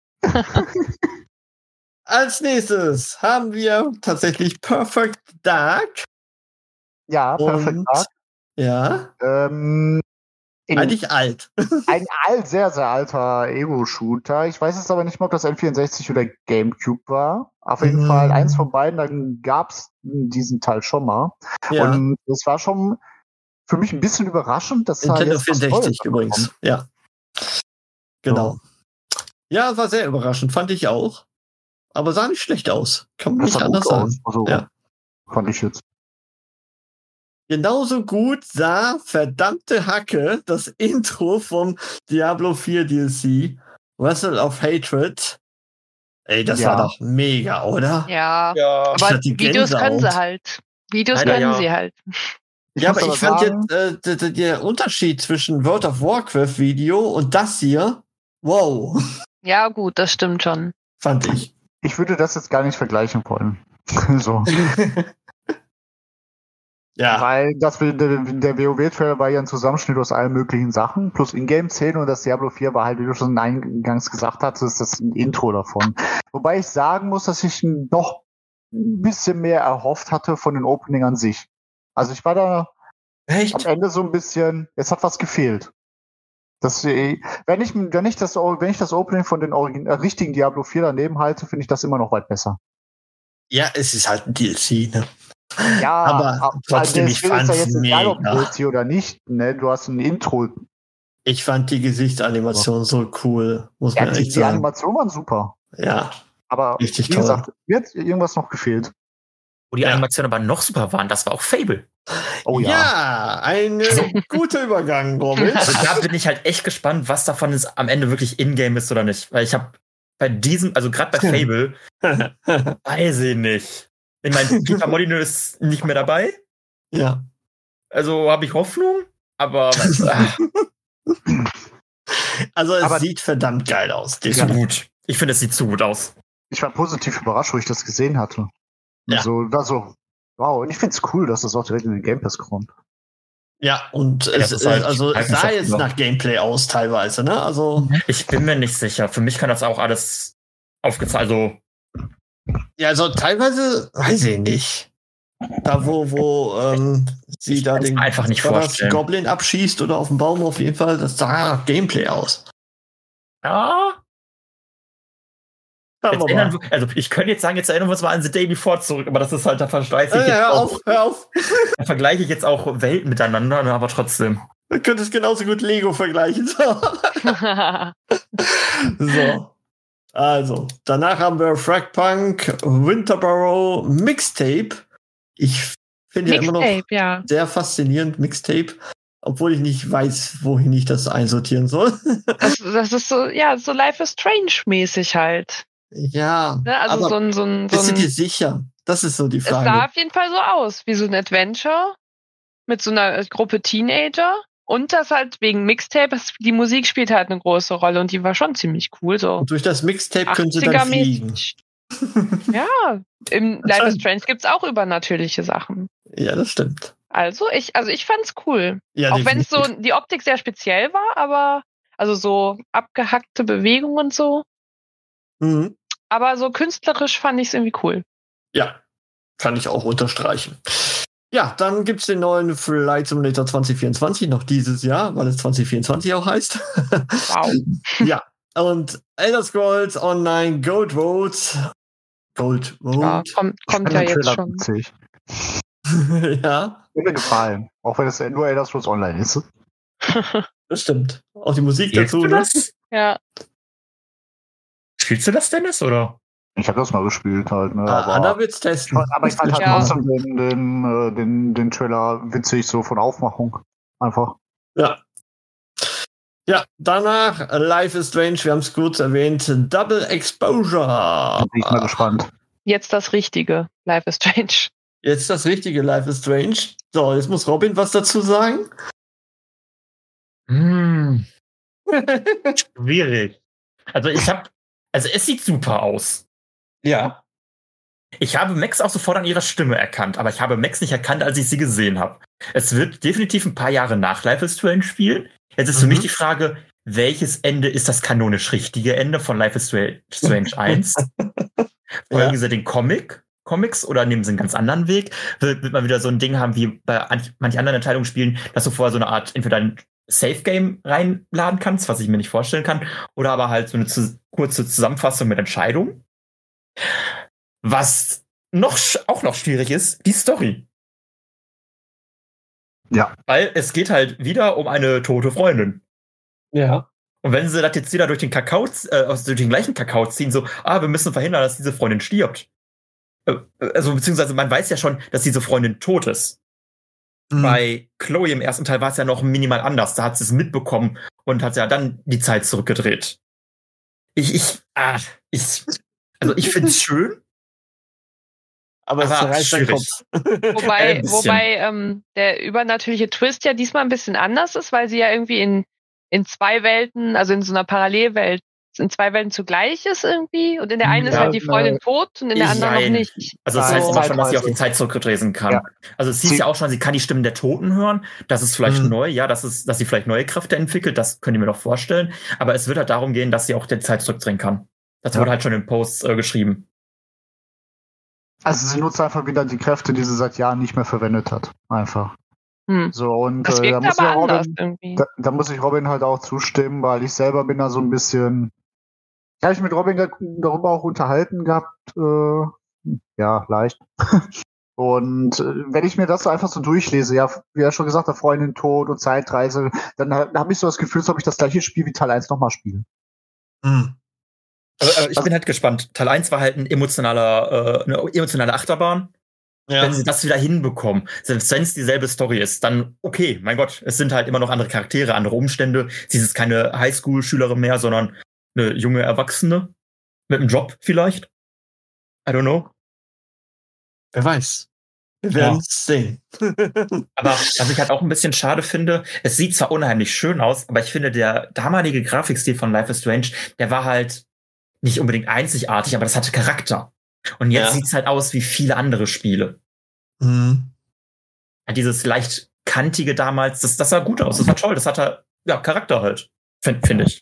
Speaker 3: Als nächstes haben wir tatsächlich Perfect Dark.
Speaker 5: Ja, Perfect Dark.
Speaker 3: Ja. Eigentlich alt.
Speaker 5: Ein sehr, sehr alter Ego-Shooter. Ich weiß jetzt aber nicht mehr, ob das N64 oder GameCube war. Auf jeden Fall eins von beiden, dann gab es diesen Teil schon mal. Ja. Und es war schon für mich ein bisschen überraschend, dass
Speaker 3: Nintendo 64 übrigens. Ja. Genau. So. Ja, war sehr überraschend, fand ich auch. Aber sah nicht schlecht aus. Kann man nicht anders sagen.
Speaker 5: Also, ja. Fand ich jetzt.
Speaker 3: Genauso gut sah verdammte Hacke das Intro vom Diablo 4 DLC Wrestle of Hatred. Ey, das war doch mega, oder?
Speaker 4: Ja. Aber Videos können sie halt. Sie halt.
Speaker 3: Ja, aber ich fand jetzt der Unterschied zwischen World of Warcraft Video und das hier, wow.
Speaker 4: Ja, gut, das stimmt schon.
Speaker 3: Fand ich.
Speaker 5: Ich würde das jetzt gar nicht vergleichen wollen. So.
Speaker 3: Ja.
Speaker 5: Weil der WoW-Trailer war ja ein Zusammenschnitt aus allen möglichen Sachen, plus Ingame-Szenen, und das Diablo 4 war halt, wie du schon eingangs gesagt hast, ist das ein Intro davon. Wobei ich sagen muss, dass ich noch ein bisschen mehr erhofft hatte von den Opening an sich. Also ich war da am Ende so ein bisschen, es hat was gefehlt. Wenn ich das Opening von den richtigen Diablo 4 daneben halte, finde ich das immer noch weit besser.
Speaker 3: Ja, es ist halt ein DLC, ne?
Speaker 5: Ja,
Speaker 3: aber trotzdem, ich fand es mega.
Speaker 5: Egal, ob DLC oder nicht, ne? Du hast ein Intro.
Speaker 3: Ich fand die Gesichtsanimation so cool, muss man echt sagen.
Speaker 5: Die Animation waren super.
Speaker 3: Ja,
Speaker 5: aber
Speaker 3: richtig
Speaker 5: wie gesagt, mir hat irgendwas noch gefehlt.
Speaker 6: Wo die Animationen aber noch super waren, das war auch Fable.
Speaker 3: Oh ja, ein guter Übergang, Robin.
Speaker 6: Also da bin ich halt echt gespannt, was davon ist, am Ende wirklich in-game ist oder nicht. Weil ich habe bei diesem, also gerade bei Fable, weiß ich nicht. Ich meine, Peter Molyneux ist nicht mehr dabei.
Speaker 3: Ja.
Speaker 6: Also habe ich Hoffnung, aber
Speaker 3: also es sieht verdammt geil aus.
Speaker 6: Zu gut. Ich finde, es sieht zu gut aus.
Speaker 5: Ich war positiv überrascht, wo ich das gesehen hatte. Ja. Also, war so, wow. Und ich finde es cool, dass das auch direkt in den Game Pass kommt.
Speaker 3: Ja, und es sah jetzt nach Gameplay aus teilweise, ne? Also
Speaker 6: ich bin mir nicht sicher. Für mich kann das auch alles aufgezeigt. Also
Speaker 3: ja, also teilweise weiß ich nicht. Da wo sie da den
Speaker 6: einfach nicht vorstellen.
Speaker 3: Goblin abschießt oder auf dem Baum, auf jeden Fall, das sah nach Gameplay aus.
Speaker 6: Ja. Also ich könnte jetzt sagen, jetzt erinnern wir uns mal an The Day Before zurück, aber das ist halt, da vergleiche ich
Speaker 3: hör auf.
Speaker 6: Da vergleiche ich jetzt auch Welten miteinander, aber trotzdem.
Speaker 3: Du könntest genauso gut Lego vergleichen. So. Also, danach haben wir Fragpunk Winterborough Mixtape. Ich finde ja immer noch sehr faszinierend Mixtape, obwohl ich nicht weiß, wohin ich das einsortieren soll.
Speaker 4: Das ist so, ja, so Life is Strange-mäßig halt.
Speaker 3: Ja,
Speaker 4: ne? Also
Speaker 3: aber bist du dir sicher? Das ist so die Frage.
Speaker 4: Es sah auf jeden Fall so aus, wie so ein Adventure mit so einer Gruppe Teenager. Und das halt wegen Mixtape, die Musik spielt halt eine große Rolle und die war schon ziemlich cool. So.
Speaker 3: Und durch das Mixtape können sie dann fliegen.
Speaker 4: Ja, im Life is Strange gibt's auch übernatürliche Sachen.
Speaker 3: Ja, das stimmt.
Speaker 4: Also ich fand's cool.
Speaker 3: Ja,
Speaker 4: auch wenn es so die Optik sehr speziell war, aber also so abgehackte Bewegungen und so.
Speaker 3: Mhm.
Speaker 4: Aber so künstlerisch fand ich es irgendwie cool.
Speaker 3: Ja, kann ich auch unterstreichen. Ja, dann gibt's den neuen Flight Simulator 2024, noch dieses Jahr, weil es 2024 auch heißt.
Speaker 4: Wow.
Speaker 3: Ja, und Elder Scrolls Online Gold Road.
Speaker 4: Ja, kommt ja jetzt schon.
Speaker 3: Ja.
Speaker 5: Mir gefallen, auch wenn es nur Elder Scrolls Online ist.
Speaker 3: Das stimmt. Auch die Musik dazu.
Speaker 6: Du das?
Speaker 4: Ja.
Speaker 6: Spielst du das, Dennis, oder?
Speaker 5: Ich habe das mal gespielt halt, ne?
Speaker 3: Anna wird's testen.
Speaker 5: Aber ich fand halt trotzdem den Trailer witzig, so von Aufmachung. Einfach.
Speaker 3: Ja. Ja, danach Life is Strange, wir haben es kurz erwähnt, Double Exposure.
Speaker 5: Da bin ich mal gespannt.
Speaker 4: Jetzt das Richtige, Life is Strange.
Speaker 3: Jetzt das richtige Life is Strange. So, jetzt muss Robin was dazu sagen.
Speaker 6: Schwierig. Also es sieht super aus.
Speaker 3: Ja.
Speaker 6: Ich habe Max auch sofort an ihrer Stimme erkannt, aber ich habe Max nicht erkannt, als ich sie gesehen habe. Es wird definitiv ein paar Jahre nach Life is Strange spielen. Jetzt ist für mich die Frage, welches Ende ist das kanonisch richtige Ende von Life is Strange 1? Folgen sie den Comics oder nehmen sie einen ganz anderen Weg? Wird man wieder so ein Ding haben wie bei manchen anderen Teilungsspielen, dass du vorher so eine Art entweder ein Safe-Game reinladen kannst, was ich mir nicht vorstellen kann, oder aber halt so eine kurze Zusammenfassung mit Entscheidungen. Was auch noch schwierig ist, die Story.
Speaker 5: Ja.
Speaker 6: Weil es geht halt wieder um eine tote Freundin.
Speaker 3: Ja.
Speaker 6: Und wenn sie das jetzt wieder durch den gleichen Kakao ziehen, so, wir müssen verhindern, dass diese Freundin stirbt. Also, beziehungsweise man weiß ja schon, dass diese Freundin tot ist. Bei Chloe im ersten Teil war es ja noch minimal anders. Da hat sie es mitbekommen und hat ja dann die Zeit zurückgedreht. Ich finde es schön.
Speaker 3: Aber es zerreißt den Kopf.
Speaker 4: Wobei der übernatürliche Twist ja diesmal ein bisschen anders ist, weil sie ja irgendwie in zwei Welten, also in so einer Parallelwelt, in zwei Welten zugleich ist irgendwie. Und in der einen ist halt die Freundin tot und in der anderen noch nicht.
Speaker 6: Also das heißt immer schon, dass sie auf die Zeit zurückdrehen kann. Ja. Also es hieß ja auch schon, sie kann die Stimmen der Toten hören. Das ist vielleicht neu, ja, dass sie vielleicht neue Kräfte entwickelt, das könnt ihr mir doch vorstellen. Aber es wird halt darum gehen, dass sie auch die Zeit zurückdrehen kann. Das wurde halt schon im Post geschrieben.
Speaker 5: Also sie nutzt einfach wieder die Kräfte, die sie seit Jahren nicht mehr verwendet hat. Einfach. So, und
Speaker 4: das wirkt aber anders irgendwie.
Speaker 5: Da muss ich Robin halt auch zustimmen, weil ich selber bin da so ein bisschen. Ich habe mich mit Robin darüber auch unterhalten gehabt. Ja, leicht. Und wenn ich mir das so einfach so durchlese, ja, wie er schon gesagt hat, Freundin tot und Zeitreise, dann habe ich so das Gefühl, als ob ich das gleiche Spiel wie Teil 1 nochmal spiele.
Speaker 6: Aber ich bin halt gespannt. Teil 1 war halt eine emotionale Achterbahn. Ja. Wenn sie das wieder hinbekommen, selbst wenn es dieselbe Story ist, dann okay, mein Gott, es sind halt immer noch andere Charaktere, andere Umstände. Sie ist keine Highschool-Schülerin mehr, sondern eine junge Erwachsene mit einem Job vielleicht. I don't know.
Speaker 3: Wer weiß. Wir werden es sehen.
Speaker 6: Aber was ich halt auch ein bisschen schade finde, es sieht zwar unheimlich schön aus, aber ich finde, der damalige Grafikstil von Life is Strange, der war halt nicht unbedingt einzigartig, aber das hatte Charakter. Und jetzt sieht's halt aus wie viele andere Spiele. Dieses leicht kantige damals, das sah gut aus, das war toll, das hatte Charakter halt, finde ich.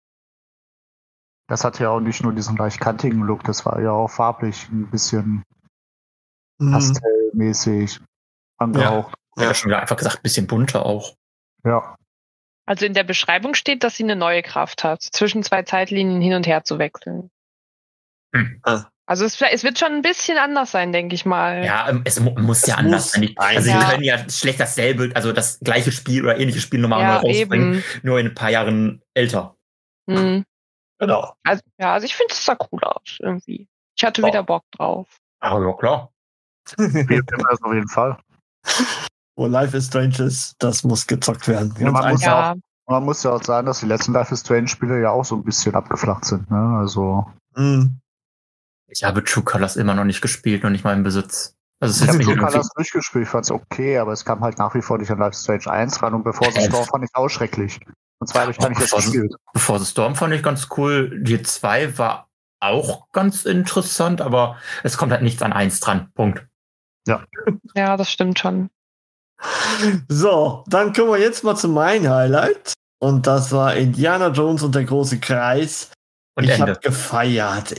Speaker 5: Das hatte ja auch nicht nur diesen leicht kantigen Look, das war ja auch farblich ein bisschen pastellmäßig angehaucht.
Speaker 6: Ja, schon einfach gesagt, ein bisschen bunter auch.
Speaker 5: Ja.
Speaker 4: Also in der Beschreibung steht, dass sie eine neue Kraft hat, zwischen zwei Zeitlinien hin und her zu wechseln. Also es wird schon ein bisschen anders sein, denke ich mal.
Speaker 6: Ja, es muss ja anders sein. Also sie können ja schlecht dasselbe, also das gleiche Spiel oder ähnliches Spiel nochmal neu rausbringen, nur in ein paar Jahren älter.
Speaker 3: Genau.
Speaker 4: Also ich finde, es sah cool aus irgendwie. Ich hatte wieder Bock drauf.
Speaker 6: Aber ja, klar.
Speaker 5: Wir können das auf jeden Fall.
Speaker 3: Wo Life is Strange ist, das muss gezockt werden.
Speaker 5: Ja, man muss ja auch sagen, dass die letzten Life is Strange Spiele ja auch so ein bisschen abgeflacht sind. Ne? Also.
Speaker 6: Ich habe True Colors immer noch nicht gespielt, noch nicht mal im Besitz. Also
Speaker 5: ich habe True Colors durchgespielt, ich fand es okay, aber es kam halt nach wie vor nicht an Life is Strange 1 ran und bevor es Storm fand ich auch schrecklich. Und zwar habe ich gar nicht jetzt gespielt.
Speaker 6: Bevor es Storm fand ich ganz cool. Die 2 war auch ganz interessant, aber es kommt halt nichts an 1 dran. Punkt.
Speaker 4: Ja, das stimmt schon.
Speaker 3: So, dann kommen wir jetzt mal zu meinem Highlight. Und das war Indiana Jones und der große Kreis. Und ich habe gefeiert.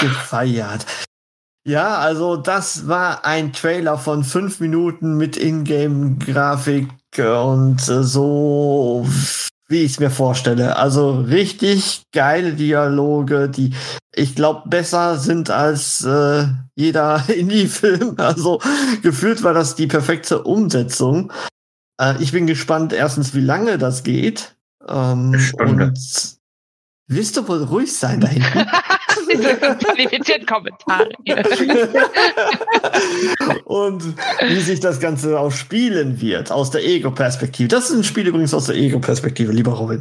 Speaker 3: Ja, also das war ein Trailer von 5 Minuten mit Ingame-Grafik und so, wie ich es mir vorstelle. Also richtig geile Dialoge, die, ich glaube, besser sind als jeder Indie-Film. Also gefühlt war das die perfekte Umsetzung. Ich bin gespannt, erstens, wie lange das geht. Und willst du wohl ruhig sein da hinten?
Speaker 4: Qualifiziert Kommentare.
Speaker 3: Und wie sich das Ganze auch spielen wird, aus der Ego-Perspektive. Das ist ein Spiel übrigens aus der Ego-Perspektive, lieber Robin.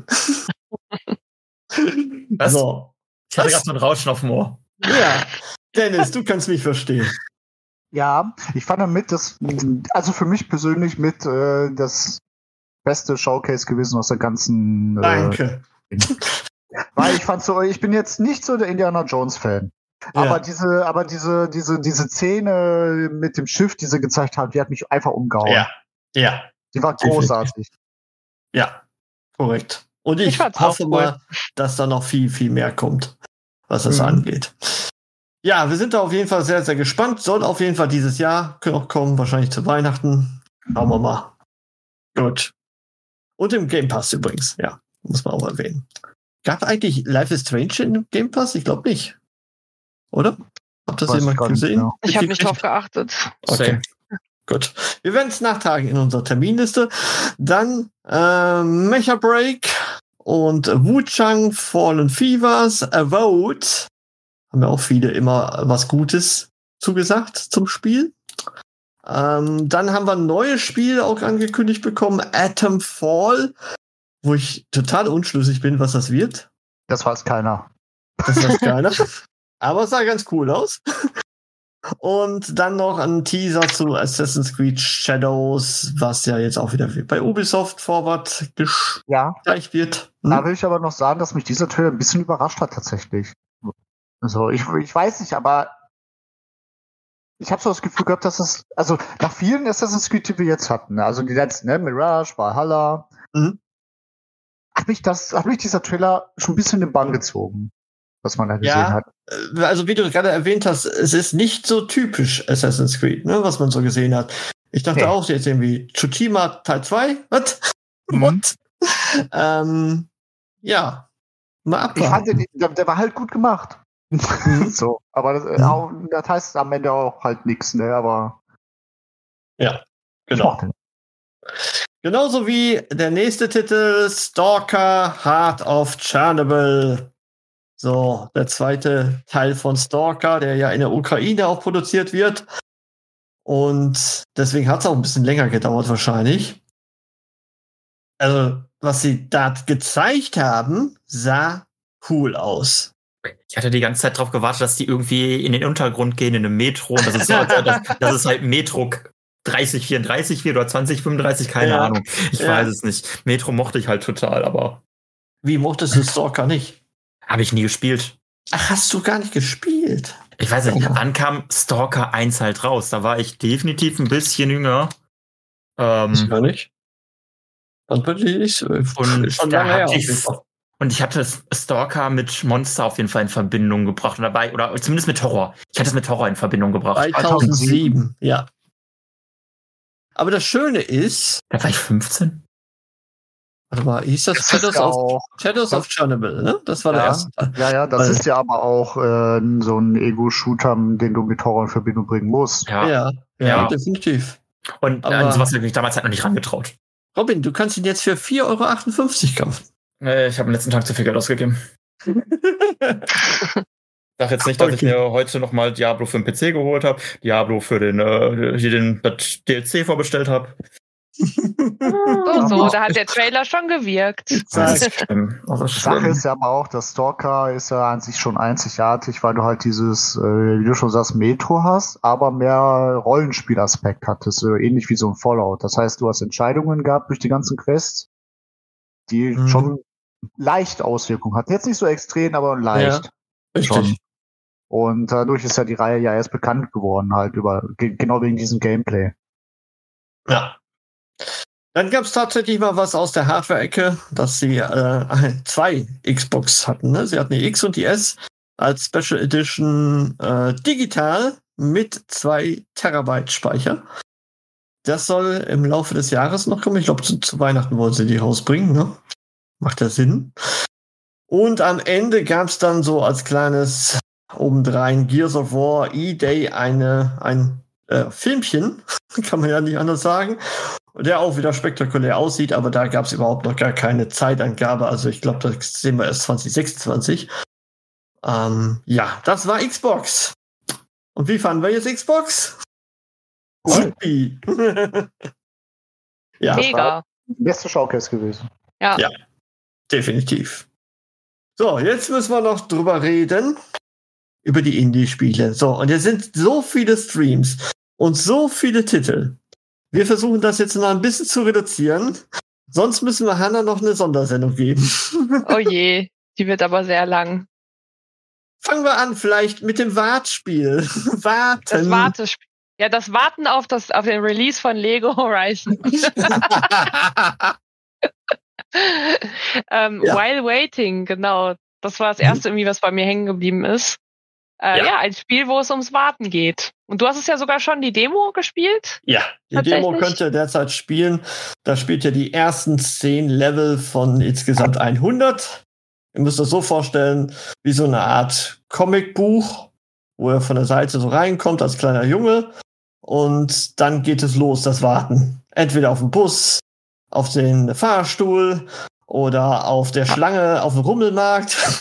Speaker 6: Was? So. Ich hatte gerade so ein Rauschen auf dem Ohr.
Speaker 3: Ja, Dennis, du kannst mich verstehen.
Speaker 5: Ja, ich fand damit also für mich persönlich mit das beste Showcase gewesen aus der ganzen.
Speaker 3: Danke.
Speaker 5: Weil ich bin jetzt nicht so der Indiana Jones Fan. Aber diese Szene mit dem Schiff, die sie gezeigt haben, die hat mich einfach umgehauen.
Speaker 3: Ja.
Speaker 5: Die war großartig.
Speaker 3: Ja, korrekt. Und ich hoffe mal, dass da noch viel, viel mehr kommt, was das angeht. Ja, wir sind da auf jeden Fall sehr, sehr gespannt. Soll auf jeden Fall dieses Jahr noch kommen, wahrscheinlich zu Weihnachten. Schauen wir mal. Gut. Und im Game Pass übrigens, ja, muss man auch erwähnen. Gab eigentlich Life is Strange im Game Pass? Ich glaube nicht. Oder? Habt das jemand gesehen?
Speaker 4: Ja. Ich habe nicht drauf geachtet.
Speaker 3: Okay. Gut. Wir werden es nachtragen in unserer Terminliste. Dann Mecha Break und Wuchang Fallen Fevers, Avowed. Haben ja auch viele immer was Gutes zugesagt zum Spiel. Dann haben wir ein neues Spiel auch angekündigt bekommen, Atom Fall, wo ich total unschlüssig bin, was das wird.
Speaker 5: Das weiß keiner.
Speaker 3: Aber es sah ganz cool aus. Und dann noch ein Teaser zu Assassin's Creed Shadows, was ja jetzt auch wieder bei Ubisoft Forward gezeigt wird.
Speaker 5: Da will ich aber noch sagen, dass mich dieser Trailer ein bisschen überrascht hat tatsächlich. Also ich weiß nicht, aber ich habe so das Gefühl gehabt, dass es, also nach vielen Assassin's Creed, die wir jetzt hatten, also die letzten, Mirage, Valhalla, hat mich dieser Trailer schon ein bisschen in den Bann gezogen, was man da gesehen hat.
Speaker 3: Also wie du gerade erwähnt hast, es ist nicht so typisch Assassin's Creed, ne, was man so gesehen hat. Ich dachte auch jetzt irgendwie Tsushima Teil 2, was? Ja, mal abwarten.
Speaker 5: Ich fand, der war halt gut gemacht. So, aber das heißt am Ende auch halt nichts, ne, aber
Speaker 3: ja, genau. Genauso wie der nächste Titel, Stalker Heart of Chernobyl. So, der zweite Teil von Stalker, der ja in der Ukraine auch produziert wird. Und deswegen hat es auch ein bisschen länger gedauert wahrscheinlich. Also, was sie da gezeigt haben, sah cool aus.
Speaker 6: Ich hatte die ganze Zeit darauf gewartet, dass die irgendwie in den Untergrund gehen, in einem Metro. Und das ist halt Metro 3034 wird oder 2035, keine Ahnung. Ich weiß es nicht. Metro mochte ich halt total, aber...
Speaker 3: Wie mochtest du Stalker nicht?
Speaker 6: Habe ich nie gespielt.
Speaker 3: Ach, hast du gar nicht gespielt?
Speaker 6: Ich weiß nicht, wann kam Stalker 1 halt raus? Da war ich definitiv ein bisschen jünger.
Speaker 3: Ich gar nicht. Dann bin ich
Speaker 6: und ich hatte Stalker mit Monster auf jeden Fall in Verbindung gebracht. Oder zumindest mit Horror. Ich hatte es mit Horror in Verbindung gebracht.
Speaker 3: 2007, ja. Aber das Schöne ist...
Speaker 6: Da war ich 15.
Speaker 3: Warte mal, hieß das Shadows of Chernobyl, ne? Das war der erste Teil.
Speaker 5: Ja, das ist ja aber auch so ein Ego-Shooter, den du mit Horror in Verbindung bringen musst.
Speaker 3: Ja, definitiv.
Speaker 6: Und an sowas habe ich mich damals halt noch nicht rangetraut.
Speaker 3: Robin, du kannst ihn jetzt für 4,58 € kaufen.
Speaker 6: Ich habe am letzten Tag zu viel Geld ausgegeben. Sag jetzt nicht, dass ich mir heute nochmal Diablo für den PC geholt habe, Diablo für den DLC vorbestellt habe.
Speaker 4: Da hat der Trailer schon gewirkt.
Speaker 5: Das ist schlimm. Sache ist ja aber auch, das Stalker ist ja an sich schon einzigartig, weil du halt dieses, wie du schon sagst, Metro hast, aber mehr Rollenspielaspekt hattest, ähnlich wie so ein Fallout. Das heißt, du hast Entscheidungen gehabt durch die ganzen Quests, die schon leicht Auswirkungen hatten. Jetzt nicht so extrem, aber leicht.
Speaker 3: Ja,
Speaker 5: schon. Und dadurch ist ja die Reihe ja erst bekannt geworden, halt genau wegen diesem Gameplay.
Speaker 3: Ja. Dann gab es tatsächlich mal was aus der Hardware-Ecke, dass sie 2 Xbox hatten. Ne? Sie hatten die X und die S als Special Edition digital mit 2 Terabyte Speicher. Das soll im Laufe des Jahres noch kommen. Ich glaube, zu Weihnachten wollen sie die rausbringen. Ne? Macht ja Sinn. Und am Ende gab es dann so als kleines obendrein Gears of War E-Day ein Filmchen, kann man ja nicht anders sagen, der auch wieder spektakulär aussieht, aber da gab es überhaupt noch gar keine Zeitangabe. Also ich glaube, das sehen wir erst 2026. Ja, das war Xbox. Und wie fanden wir jetzt Xbox? Supi. Ja,
Speaker 4: mega.
Speaker 5: Beste Showcase gewesen.
Speaker 4: Ja,
Speaker 3: definitiv. So, jetzt müssen wir noch drüber reden. Über die Indie-Spiele. So, und jetzt sind so viele Streams und so viele Titel. Wir versuchen das jetzt noch ein bisschen zu reduzieren. Sonst müssen wir Hannah noch eine Sondersendung geben.
Speaker 4: Oh je, die wird aber sehr lang.
Speaker 3: fangen wir an, vielleicht mit dem Wartspiel. Warten.
Speaker 4: Das Wartespiel. Ja, das Warten auf den Release von Lego Horizon. While Waiting, genau. Das war das erste irgendwie, was bei mir hängen geblieben ist. Ein Spiel, wo es ums Warten geht. Und du hast es ja sogar schon die Demo gespielt?
Speaker 3: Ja, die Demo könnt ihr derzeit spielen. Da spielt ihr die ersten 10 Level von insgesamt 100. Ihr müsst das so vorstellen, wie so eine Art Comicbuch, wo ihr von der Seite so reinkommt als kleiner Junge. Und dann geht es los, das Warten. Entweder auf dem Bus, auf den Fahrstuhl oder auf der Schlange auf dem Rummelmarkt.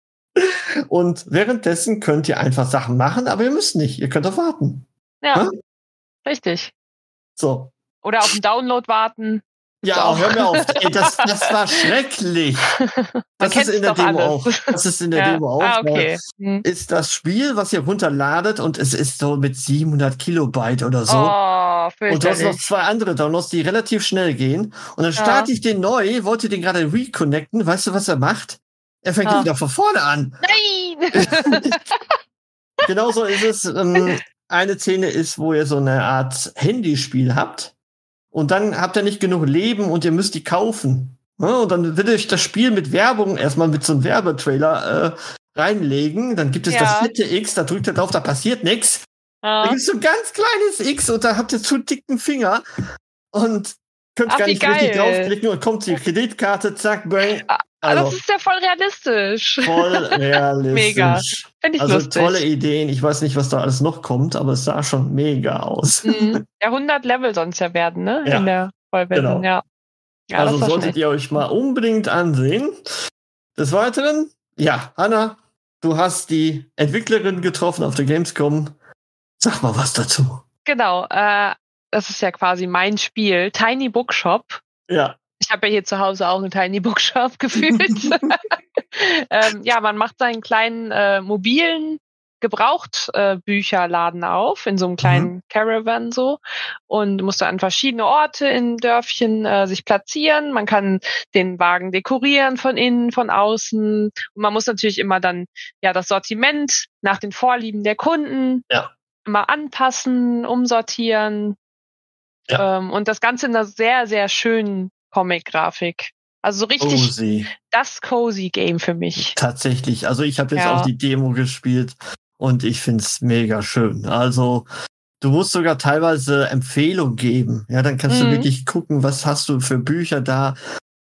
Speaker 3: Und währenddessen könnt ihr einfach Sachen machen, aber ihr müsst nicht. Ihr könnt auch warten.
Speaker 4: Ja, richtig.
Speaker 3: So.
Speaker 4: Oder auf den Download warten.
Speaker 3: Ja, hör mir auf. Ey, das war schrecklich. Das ist in der Demo auch. Das ist in der Demo auch.
Speaker 4: Okay.
Speaker 3: Ist das Spiel, was ihr runterladet und es ist so mit 700 Kilobyte oder so.
Speaker 4: Oh,
Speaker 3: und du hast noch 2 andere Downloads, die relativ schnell gehen. Und dann starte ich den neu, wollte den gerade reconnecten. Weißt du, was er macht? Er fängt wieder von vorne an.
Speaker 4: Nein!
Speaker 3: Genauso ist es. Eine Szene ist, wo ihr so eine Art Handyspiel habt. Und dann habt ihr nicht genug Leben und ihr müsst die kaufen. Ja, und dann will ich das Spiel mit Werbung erstmal mit so einem Werbetrailer reinlegen. Dann gibt es das fette X, da drückt ihr drauf, da passiert nichts. Da gibt es so ein ganz kleines X und da habt ihr zu dicken Finger. Und könnt gar nicht richtig draufklicken und kommt die Kreditkarte, zack, bang.
Speaker 4: Also, das ist ja voll realistisch.
Speaker 3: Voll realistisch.
Speaker 4: Mega. Finde ich lustig.
Speaker 3: Tolle Ideen. Ich weiß nicht, was da alles noch kommt, aber es sah schon mega aus.
Speaker 4: Ja, 100 Level sonst ja werden, ne?
Speaker 3: Ja.
Speaker 4: In der Vollversion,
Speaker 3: genau.
Speaker 4: Ja,
Speaker 3: also solltet ihr euch mal unbedingt ansehen. Des Weiteren, Hanna, du hast die Entwicklerin getroffen auf der Gamescom. Sag mal was dazu.
Speaker 4: Genau, das ist ja quasi mein Spiel, Tiny Bookshop.
Speaker 3: Ja.
Speaker 4: Ich habe ja hier zu Hause auch einen Tiny Bookshop gefühlt. Man macht seinen kleinen mobilen Gebrauchtbücherladen auf, in so einem kleinen Caravan so, und muss da an verschiedene Orte in Dörfchen sich platzieren. Man kann den Wagen dekorieren von innen, von außen. Und man muss natürlich immer dann das Sortiment nach den Vorlieben der Kunden immer anpassen, umsortieren. Ja. Und das Ganze in einer sehr, sehr schönen Comic-Grafik. Also so richtig das Cozy Game für mich.
Speaker 3: Tatsächlich. Also ich habe jetzt auch die Demo gespielt und ich find's mega schön. Also du musst sogar teilweise Empfehlungen geben. Ja, dann kannst du wirklich gucken, was hast du für Bücher da.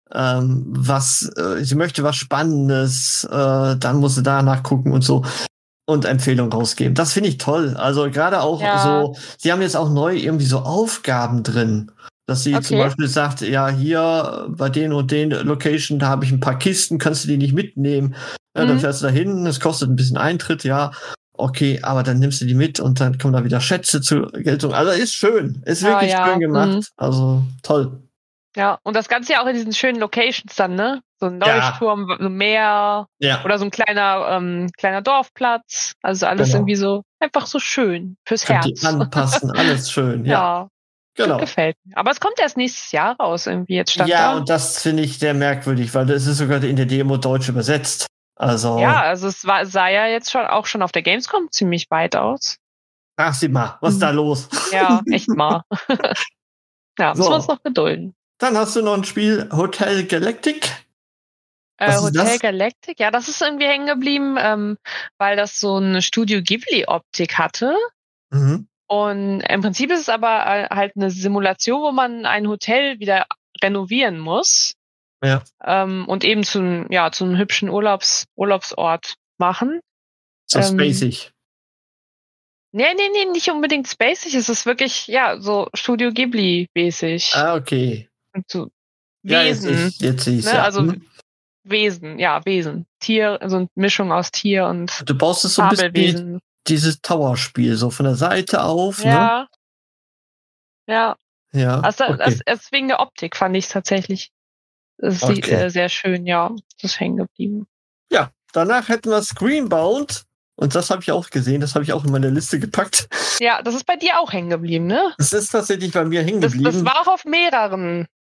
Speaker 3: Sie möchte was Spannendes, dann musst du danach gucken und so. Und Empfehlungen rausgeben. Das finde ich toll. Also gerade auch so, sie haben jetzt auch neu irgendwie so Aufgaben drin. Dass sie zum Beispiel sagt, hier bei den und den Location, da habe ich ein paar Kisten, kannst du die nicht mitnehmen? Ja, dann fährst du da hin, es kostet ein bisschen Eintritt, okay, aber dann nimmst du die mit und dann kommen da wieder Schätze zur Geltung. Also ist schön, ist wirklich schön gemacht. Also toll.
Speaker 4: Ja, und das Ganze ja auch in diesen schönen Locations dann, ne? So ein Leuchtturm, so ein Meer oder so ein kleiner Dorfplatz. Also alles irgendwie so, einfach so schön fürs Herz.
Speaker 3: Die anpassen, alles schön,
Speaker 4: ja. Genau. Gefällt mir. Aber es kommt erst nächstes Jahr raus, irgendwie jetzt stand da.
Speaker 3: Und das finde ich sehr merkwürdig, weil es ist sogar in der Demo deutsch übersetzt. Also.
Speaker 4: Ja, also es sah ja jetzt schon auf der Gamescom ziemlich weit aus.
Speaker 3: Ach, sieh mal, was ist da los?
Speaker 4: Ja, echt mal. Müssen wir uns noch gedulden.
Speaker 3: Dann hast du noch ein Spiel, Hotel Galactic.
Speaker 4: Hotel Galactic, das ist irgendwie hängen geblieben, weil das so eine Studio Ghibli-Optik hatte. Und im Prinzip ist es aber halt eine Simulation, wo man ein Hotel wieder renovieren muss.
Speaker 3: Ja.
Speaker 4: Und eben zu einem hübschen Urlaubsort machen.
Speaker 3: So spacig.
Speaker 4: Nee, nicht unbedingt spacig. Es ist wirklich, so Studio Ghibli-mäßig.
Speaker 3: Ah, okay.
Speaker 4: Und so Wesen.
Speaker 3: Jetzt sehe ich es,
Speaker 4: ne? Also Wesen, Wesen. Tier, also eine Mischung aus Tier und
Speaker 3: du baust es so ein bisschen wie dieses Tower-Spiel, so von der Seite auf,
Speaker 4: ne? Ja.
Speaker 3: Also
Speaker 4: wegen der Optik fand ich es tatsächlich. Das sieht sehr schön, das ist hängen geblieben.
Speaker 3: Ja, danach hätten wir Screenbound. Und das habe ich auch gesehen, das habe ich auch in meine Liste gepackt.
Speaker 4: Ja, das ist bei dir auch hängen geblieben, ne?
Speaker 3: Das ist tatsächlich bei mir hängen geblieben.
Speaker 4: Das war auch auf mehreren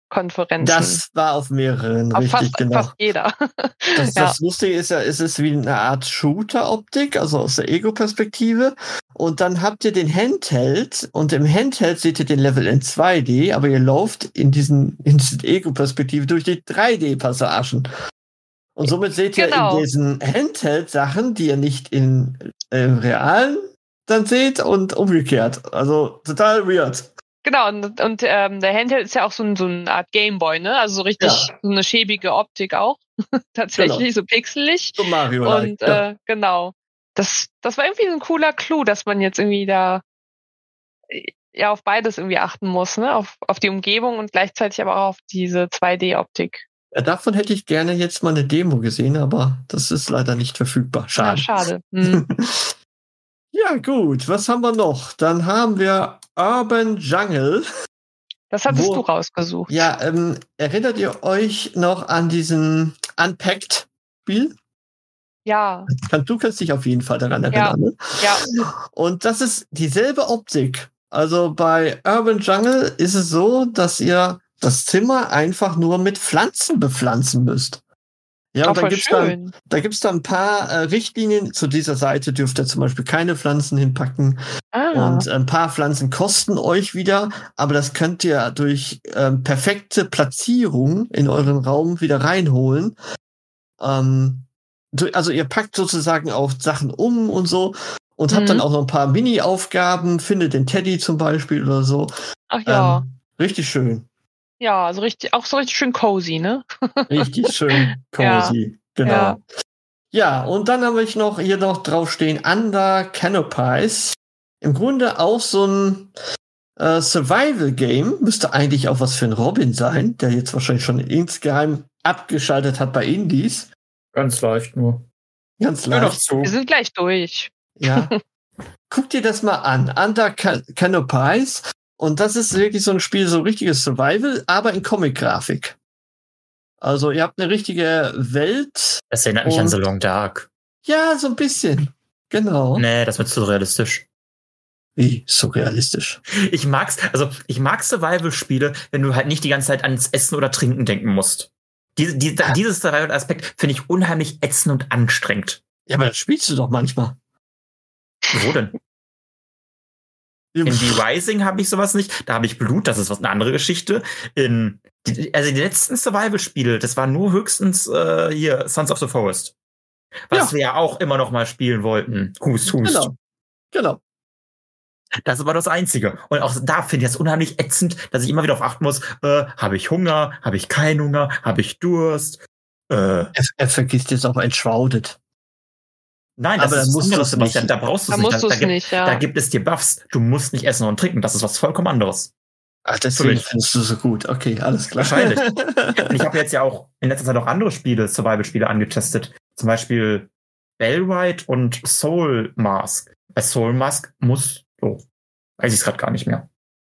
Speaker 4: Konferenzen.
Speaker 3: Das war auf mehreren, richtig, genau.
Speaker 4: Fast jeder.
Speaker 3: Das Lustige ist ja, es ist wie eine Art Shooter-Optik, also aus der Ego-Perspektive. Und dann habt ihr den Handheld und im Handheld seht ihr den Level in 2D, aber ihr lauft in diesen Ego-Perspektive durch die 3D-Passagen. Und somit seht ihr in diesen Handheld-Sachen, die ihr nicht in realen dann seht und umgekehrt. Also total weird.
Speaker 4: Genau, und der Handheld ist ja auch so eine Art Gameboy, ne? Also so richtig so eine schäbige Optik auch. Tatsächlich, so pixelig.
Speaker 3: So Mario-like.
Speaker 4: Und genau. Das war irgendwie so ein cooler Clou, dass man jetzt irgendwie da auf beides irgendwie achten muss, ne? Auf die Umgebung und gleichzeitig aber auch auf diese 2D-Optik.
Speaker 3: Ja, davon hätte ich gerne jetzt mal eine Demo gesehen, aber das ist leider nicht verfügbar. Schade.
Speaker 4: Ja, schade.
Speaker 3: Ja, gut. Was haben wir noch? Dann haben wir Urban Jungle. Das
Speaker 4: hattest du rausgesucht.
Speaker 3: Ja, erinnert ihr euch noch an diesen Unpacked-Spiel?
Speaker 4: Ja.
Speaker 3: Du kannst dich auf jeden Fall daran erinnern. Ne?
Speaker 4: Ja.
Speaker 3: Und das ist dieselbe Optik. Also bei Urban Jungle ist es so, dass ihr das Zimmer einfach nur mit Pflanzen bepflanzen müsst. Ja, und da gibt's dann ein paar Richtlinien. Zu dieser Seite dürft ihr zum Beispiel keine Pflanzen hinpacken. Und ein paar Pflanzen kosten euch wieder, aber das könnt ihr durch perfekte Platzierung in euren Raum wieder reinholen. Also ihr packt sozusagen auch Sachen um und so und habt dann auch noch ein paar Mini-Aufgaben, findet den Teddy zum Beispiel oder so.
Speaker 4: Ach ja.
Speaker 3: Richtig schön.
Speaker 4: Ja, so richtig schön cozy, ne?
Speaker 3: Richtig schön cozy, genau. Ja, und dann habe ich hier noch draufstehen, Under Canopies. Im Grunde auch so ein Survival-Game. Müsste eigentlich auch was für einen Robin sein, der jetzt wahrscheinlich schon insgeheim abgeschaltet hat bei Indies.
Speaker 6: Ganz leicht nur.
Speaker 3: Ganz leicht.
Speaker 4: Wir sind gleich durch.
Speaker 3: Ja. Guck dir das mal an. Under Canopies. Und das ist wirklich so ein Spiel, so richtiges Survival, aber in Comic-Grafik. Also ihr habt eine richtige Welt.
Speaker 6: Das erinnert mich an The Long Dark.
Speaker 3: Ja, so ein bisschen. Genau.
Speaker 6: Nee, das wird zu realistisch.
Speaker 3: Wie? So realistisch?
Speaker 6: Ich mag Survival-Spiele, wenn du halt nicht die ganze Zeit ans Essen oder Trinken denken musst. Dieses Survival-Aspekt finde ich unheimlich ätzend und anstrengend.
Speaker 3: Ja, aber das spielst du doch manchmal.
Speaker 6: Wo denn? In The Rising habe ich sowas nicht. Da habe ich Blut, das ist eine andere Geschichte. Die letzten Survival-Spiele, das war nur höchstens hier Sons of the Forest. Was wir ja auch immer noch mal spielen wollten. Hust.
Speaker 3: Genau.
Speaker 6: Das war das Einzige. Und auch da finde ich das unheimlich ätzend, dass ich immer wieder darauf achten muss, habe ich Hunger, habe ich keinen Hunger, habe ich Durst.
Speaker 3: Er vergisst jetzt auch Enshrouded.
Speaker 6: Nein, das ist was anderes, Sebastian. Da brauchst du es nicht. Da gibt es dir Buffs. Du musst nicht essen und trinken. Das ist was vollkommen anderes.
Speaker 3: Ach, deswegen findest du so gut. Okay, alles klar.
Speaker 6: Wahrscheinlich. Und ich habe jetzt ja auch in letzter Zeit auch andere Survival-Spiele angetestet. Zum Beispiel Bellrite und Soul Mask. Bei Soul Mask weiß ich es gerade gar nicht mehr.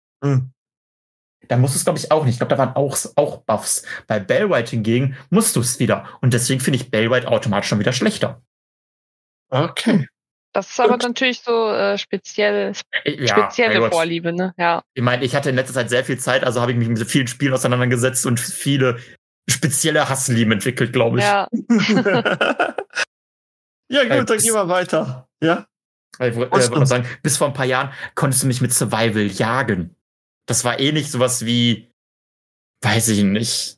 Speaker 6: Da musst du es, glaube ich, auch nicht. Ich glaube, da waren auch Buffs. Bei Bellrite hingegen musst du es wieder. Und deswegen finde ich Bellrite automatisch schon wieder schlechter.
Speaker 3: Okay.
Speaker 4: Das ist aber natürlich so spezielle Vorliebe, ne? Ja.
Speaker 6: Ich meine, ich hatte in letzter Zeit sehr viel Zeit, also habe ich mich mit vielen Spielen auseinandergesetzt und viele spezielle Hasslieben entwickelt, glaube ich.
Speaker 4: Ja.
Speaker 3: Ja, gut, dann gehen wir weiter. Ja.
Speaker 6: Ich wollte mal sagen, bis vor ein paar Jahren konntest du mich mit Survival jagen. Das war ähnlich sowas wie, weiß ich nicht.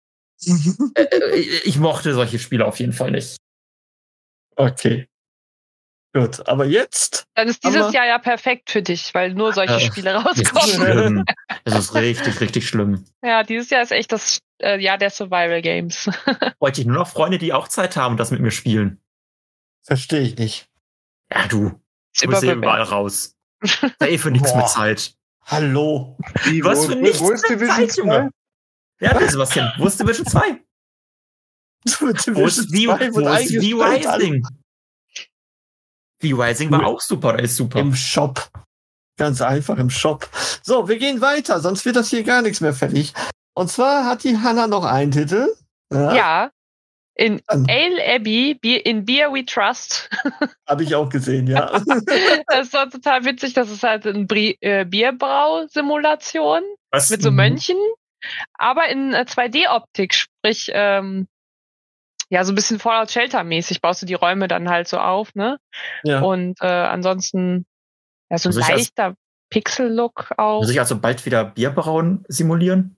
Speaker 6: Ich mochte solche Spiele auf jeden Fall nicht.
Speaker 3: Okay. Gut, aber jetzt...
Speaker 4: Dann ist dieses Jahr ja perfekt für dich, weil nur solche Spiele rauskommen.
Speaker 6: Das ist richtig, richtig schlimm.
Speaker 4: Ja, dieses Jahr ist echt das Jahr der Survival Games.
Speaker 6: Wollte ich nur noch Freunde, die auch Zeit haben und das mit mir spielen.
Speaker 3: Verstehe ich nicht.
Speaker 6: Ja, du bist überall raus. Da für nichts mit Zeit.
Speaker 3: Hallo.
Speaker 6: Was für nichts mit Zeit, Junge. Ja, Sebastian, wo ist Division 2? Wo ist V-Rising? V-Rising war auch super, oder ist super.
Speaker 3: Im Shop. Ganz einfach im Shop. So, wir gehen weiter, sonst wird das hier gar nichts mehr fertig. Und zwar hat die Hannah noch einen Titel.
Speaker 4: Ja. In Ale Abbey, in Beer We Trust.
Speaker 3: Habe ich auch gesehen, ja.
Speaker 4: Das war total witzig. Das ist halt eine Bierbrau-Simulation mit so Mönchen. aber in 2D-Optik, sprich, so ein bisschen Fallout Shelter-mäßig baust du die Räume dann halt so auf, ne? Ja. Und ansonsten, so ein leichter Pixel-Look auch.
Speaker 6: Muss ich also bald wieder Bierbrauen simulieren?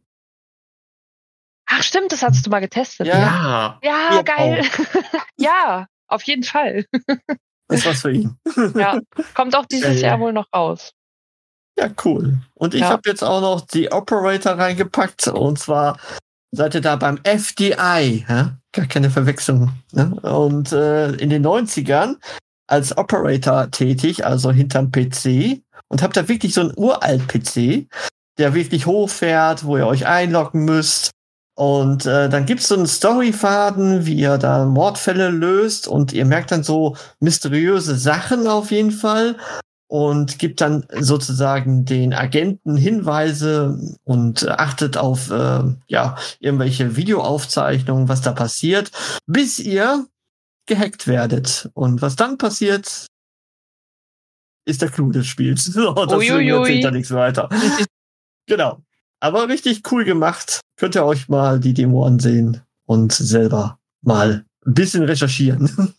Speaker 4: Ach stimmt, das hattest du mal getestet.
Speaker 6: Ja.
Speaker 4: Ja, geil. Ja, auf jeden Fall.
Speaker 3: Das ist was für ihn.
Speaker 4: Ja, kommt auch dieses Jahr wohl noch raus.
Speaker 3: Ja, cool. Und ich habe jetzt auch noch die Operator reingepackt. Und zwar seid ihr da beim FDI. Ja? Gar keine Verwechslung. Ne? Und in den 90ern als Operator tätig, also hinterm PC. Und habt da wirklich so einen uralt PC, der wirklich hochfährt, wo ihr euch einloggen müsst. Und dann gibt's so einen Storyfaden, wie ihr da Mordfälle löst. Und ihr merkt dann so mysteriöse Sachen auf jeden Fall. Und gibt dann sozusagen den Agenten Hinweise und achtet auf irgendwelche Videoaufzeichnungen, was da passiert, bis ihr gehackt werdet. Und was dann passiert, ist der Clou des Spiels. So, deswegen erzählt da nichts weiter. Genau. Aber richtig cool gemacht. Könnt ihr euch mal die Demo ansehen und selber mal ein bisschen recherchieren.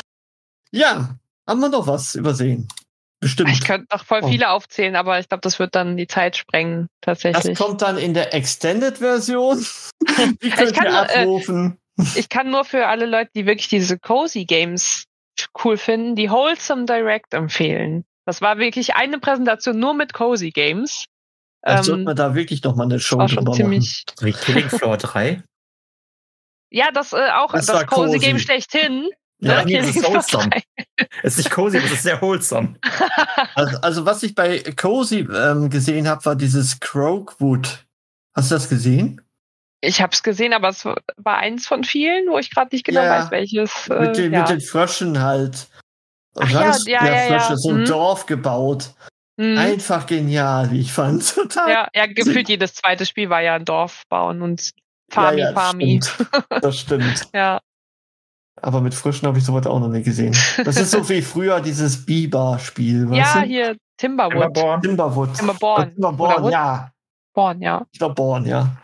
Speaker 3: Ja, haben wir noch was übersehen? Bestimmt.
Speaker 4: Ich könnte noch voll viele aufzählen, aber ich glaube, das wird dann die Zeit sprengen, tatsächlich.
Speaker 3: Das kommt dann in der Extended-Version. Die könnt ihr abrufen.
Speaker 4: Ich kann nur für alle Leute, die wirklich diese Cozy Games cool finden, die Wholesome Direct empfehlen. Das war wirklich eine Präsentation nur mit Cozy Games.
Speaker 3: Vielleicht sollten wir da wirklich noch mal eine Show drüber machen.
Speaker 6: Wie Killing Floor 3?
Speaker 4: Ja, das auch das Cozy Game schlechthin.
Speaker 6: Ja, nee, das ist wholesome. Es ist nicht cozy, das ist sehr wholesome.
Speaker 3: Also was ich bei Cozy gesehen habe, war dieses Croakwood. Hast du das gesehen?
Speaker 4: Ich habe es gesehen, aber es war eins von vielen, wo ich gerade nicht genau weiß, welches.
Speaker 3: Mit den Fröschen halt. Frösche, so ein Dorf gebaut. Einfach genial, wie ich fand. Total.
Speaker 4: Ja, gefühlt jedes zweite Spiel war ja ein Dorf bauen und Farmi.
Speaker 3: Das stimmt.
Speaker 4: Ja.
Speaker 3: Aber mit Fröschen habe ich sowas auch noch nicht gesehen. Das ist so wie früher dieses Biber-Spiel.
Speaker 4: Ja, hier Timberwood.
Speaker 3: Timberborn, ja.
Speaker 4: Born, ja.
Speaker 3: Ich glaube Born, ja.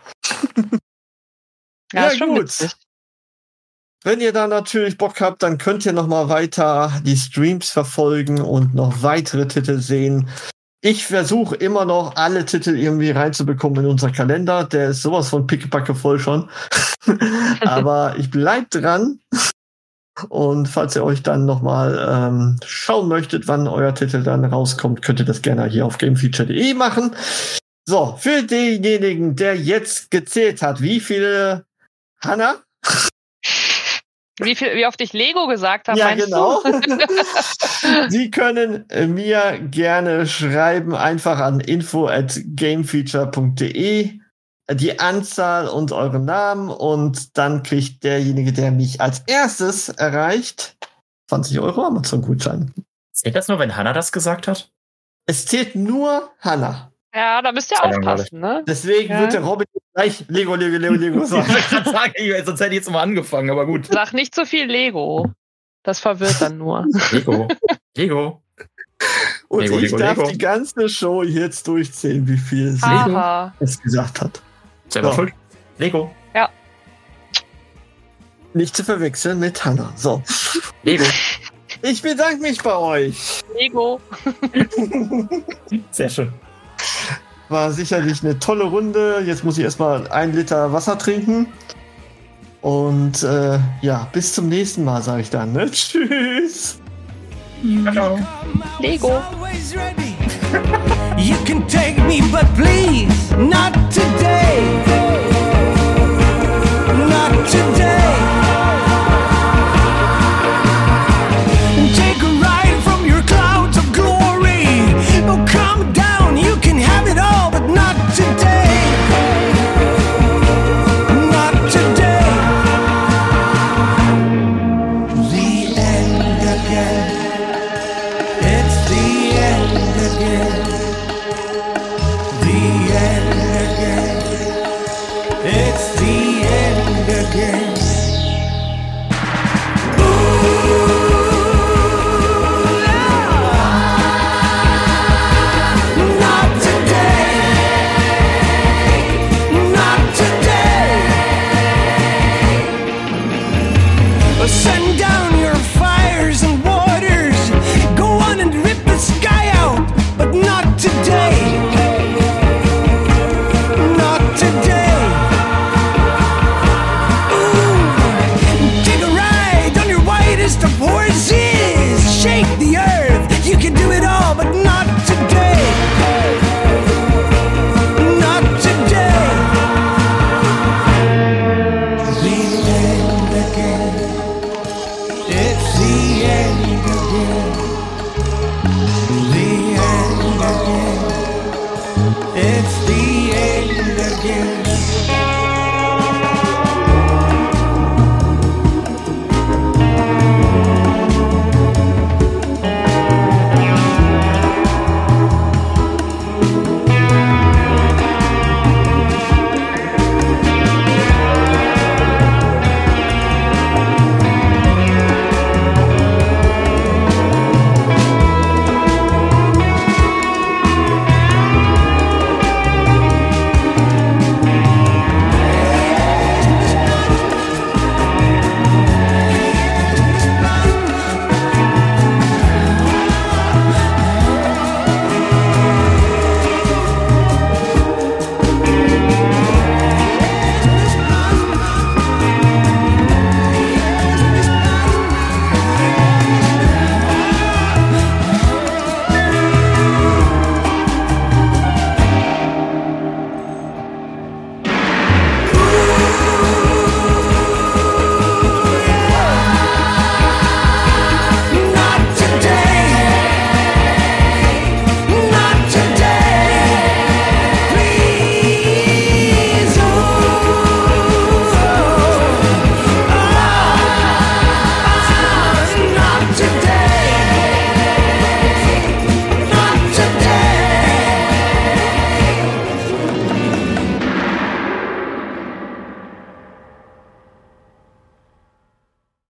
Speaker 4: Ja, ist schon gut. Witzig.
Speaker 3: Wenn ihr da natürlich Bock habt, dann könnt ihr noch mal weiter die Streams verfolgen und noch weitere Titel sehen. Ich versuche immer noch, alle Titel irgendwie reinzubekommen in unser Kalender. Der ist sowas von pickepacke voll schon. Aber ich bleib dran. Und falls ihr euch dann noch mal schauen möchtet, wann euer Titel dann rauskommt, könnt ihr das gerne hier auf gamefeature.de machen. So, für denjenigen, der jetzt gezählt hat, wie viele, Hanna?
Speaker 4: Wie oft ich Lego gesagt habe,
Speaker 3: ja, genau. Sie können mir gerne schreiben, einfach an info@gamefeature.de, die Anzahl und euren Namen, und dann kriegt derjenige, der mich als erstes erreicht, 20 € Amazon-Gutschein.
Speaker 6: Zählt das nur, wenn Hanna das gesagt hat?
Speaker 3: Es zählt nur Hanna.
Speaker 4: Ja, da müsst ihr aufpassen, ne?
Speaker 3: Deswegen wird der Robin gleich Lego sagen.
Speaker 6: Ich kann sagen, sonst hätte ich jetzt mal angefangen, aber gut.
Speaker 4: Sag nicht so viel Lego. Das verwirrt dann nur.
Speaker 6: Lego.
Speaker 3: Und ich darf die ganze Show jetzt durchzählen, wie viel sie es gesagt hat.
Speaker 6: Selber schuld. Lego.
Speaker 4: Ja.
Speaker 3: Nicht zu verwechseln mit Hanna. So.
Speaker 6: Lego.
Speaker 3: Ich bedanke mich bei euch.
Speaker 4: Lego.
Speaker 6: Sehr schön.
Speaker 3: War sicherlich eine tolle Runde. Jetzt muss ich erstmal 1 Liter Wasser trinken. Und bis zum nächsten Mal, sage ich dann. Ne? Tschüss.
Speaker 6: Ciao.
Speaker 4: Lego.
Speaker 7: You can take me, but please, not today.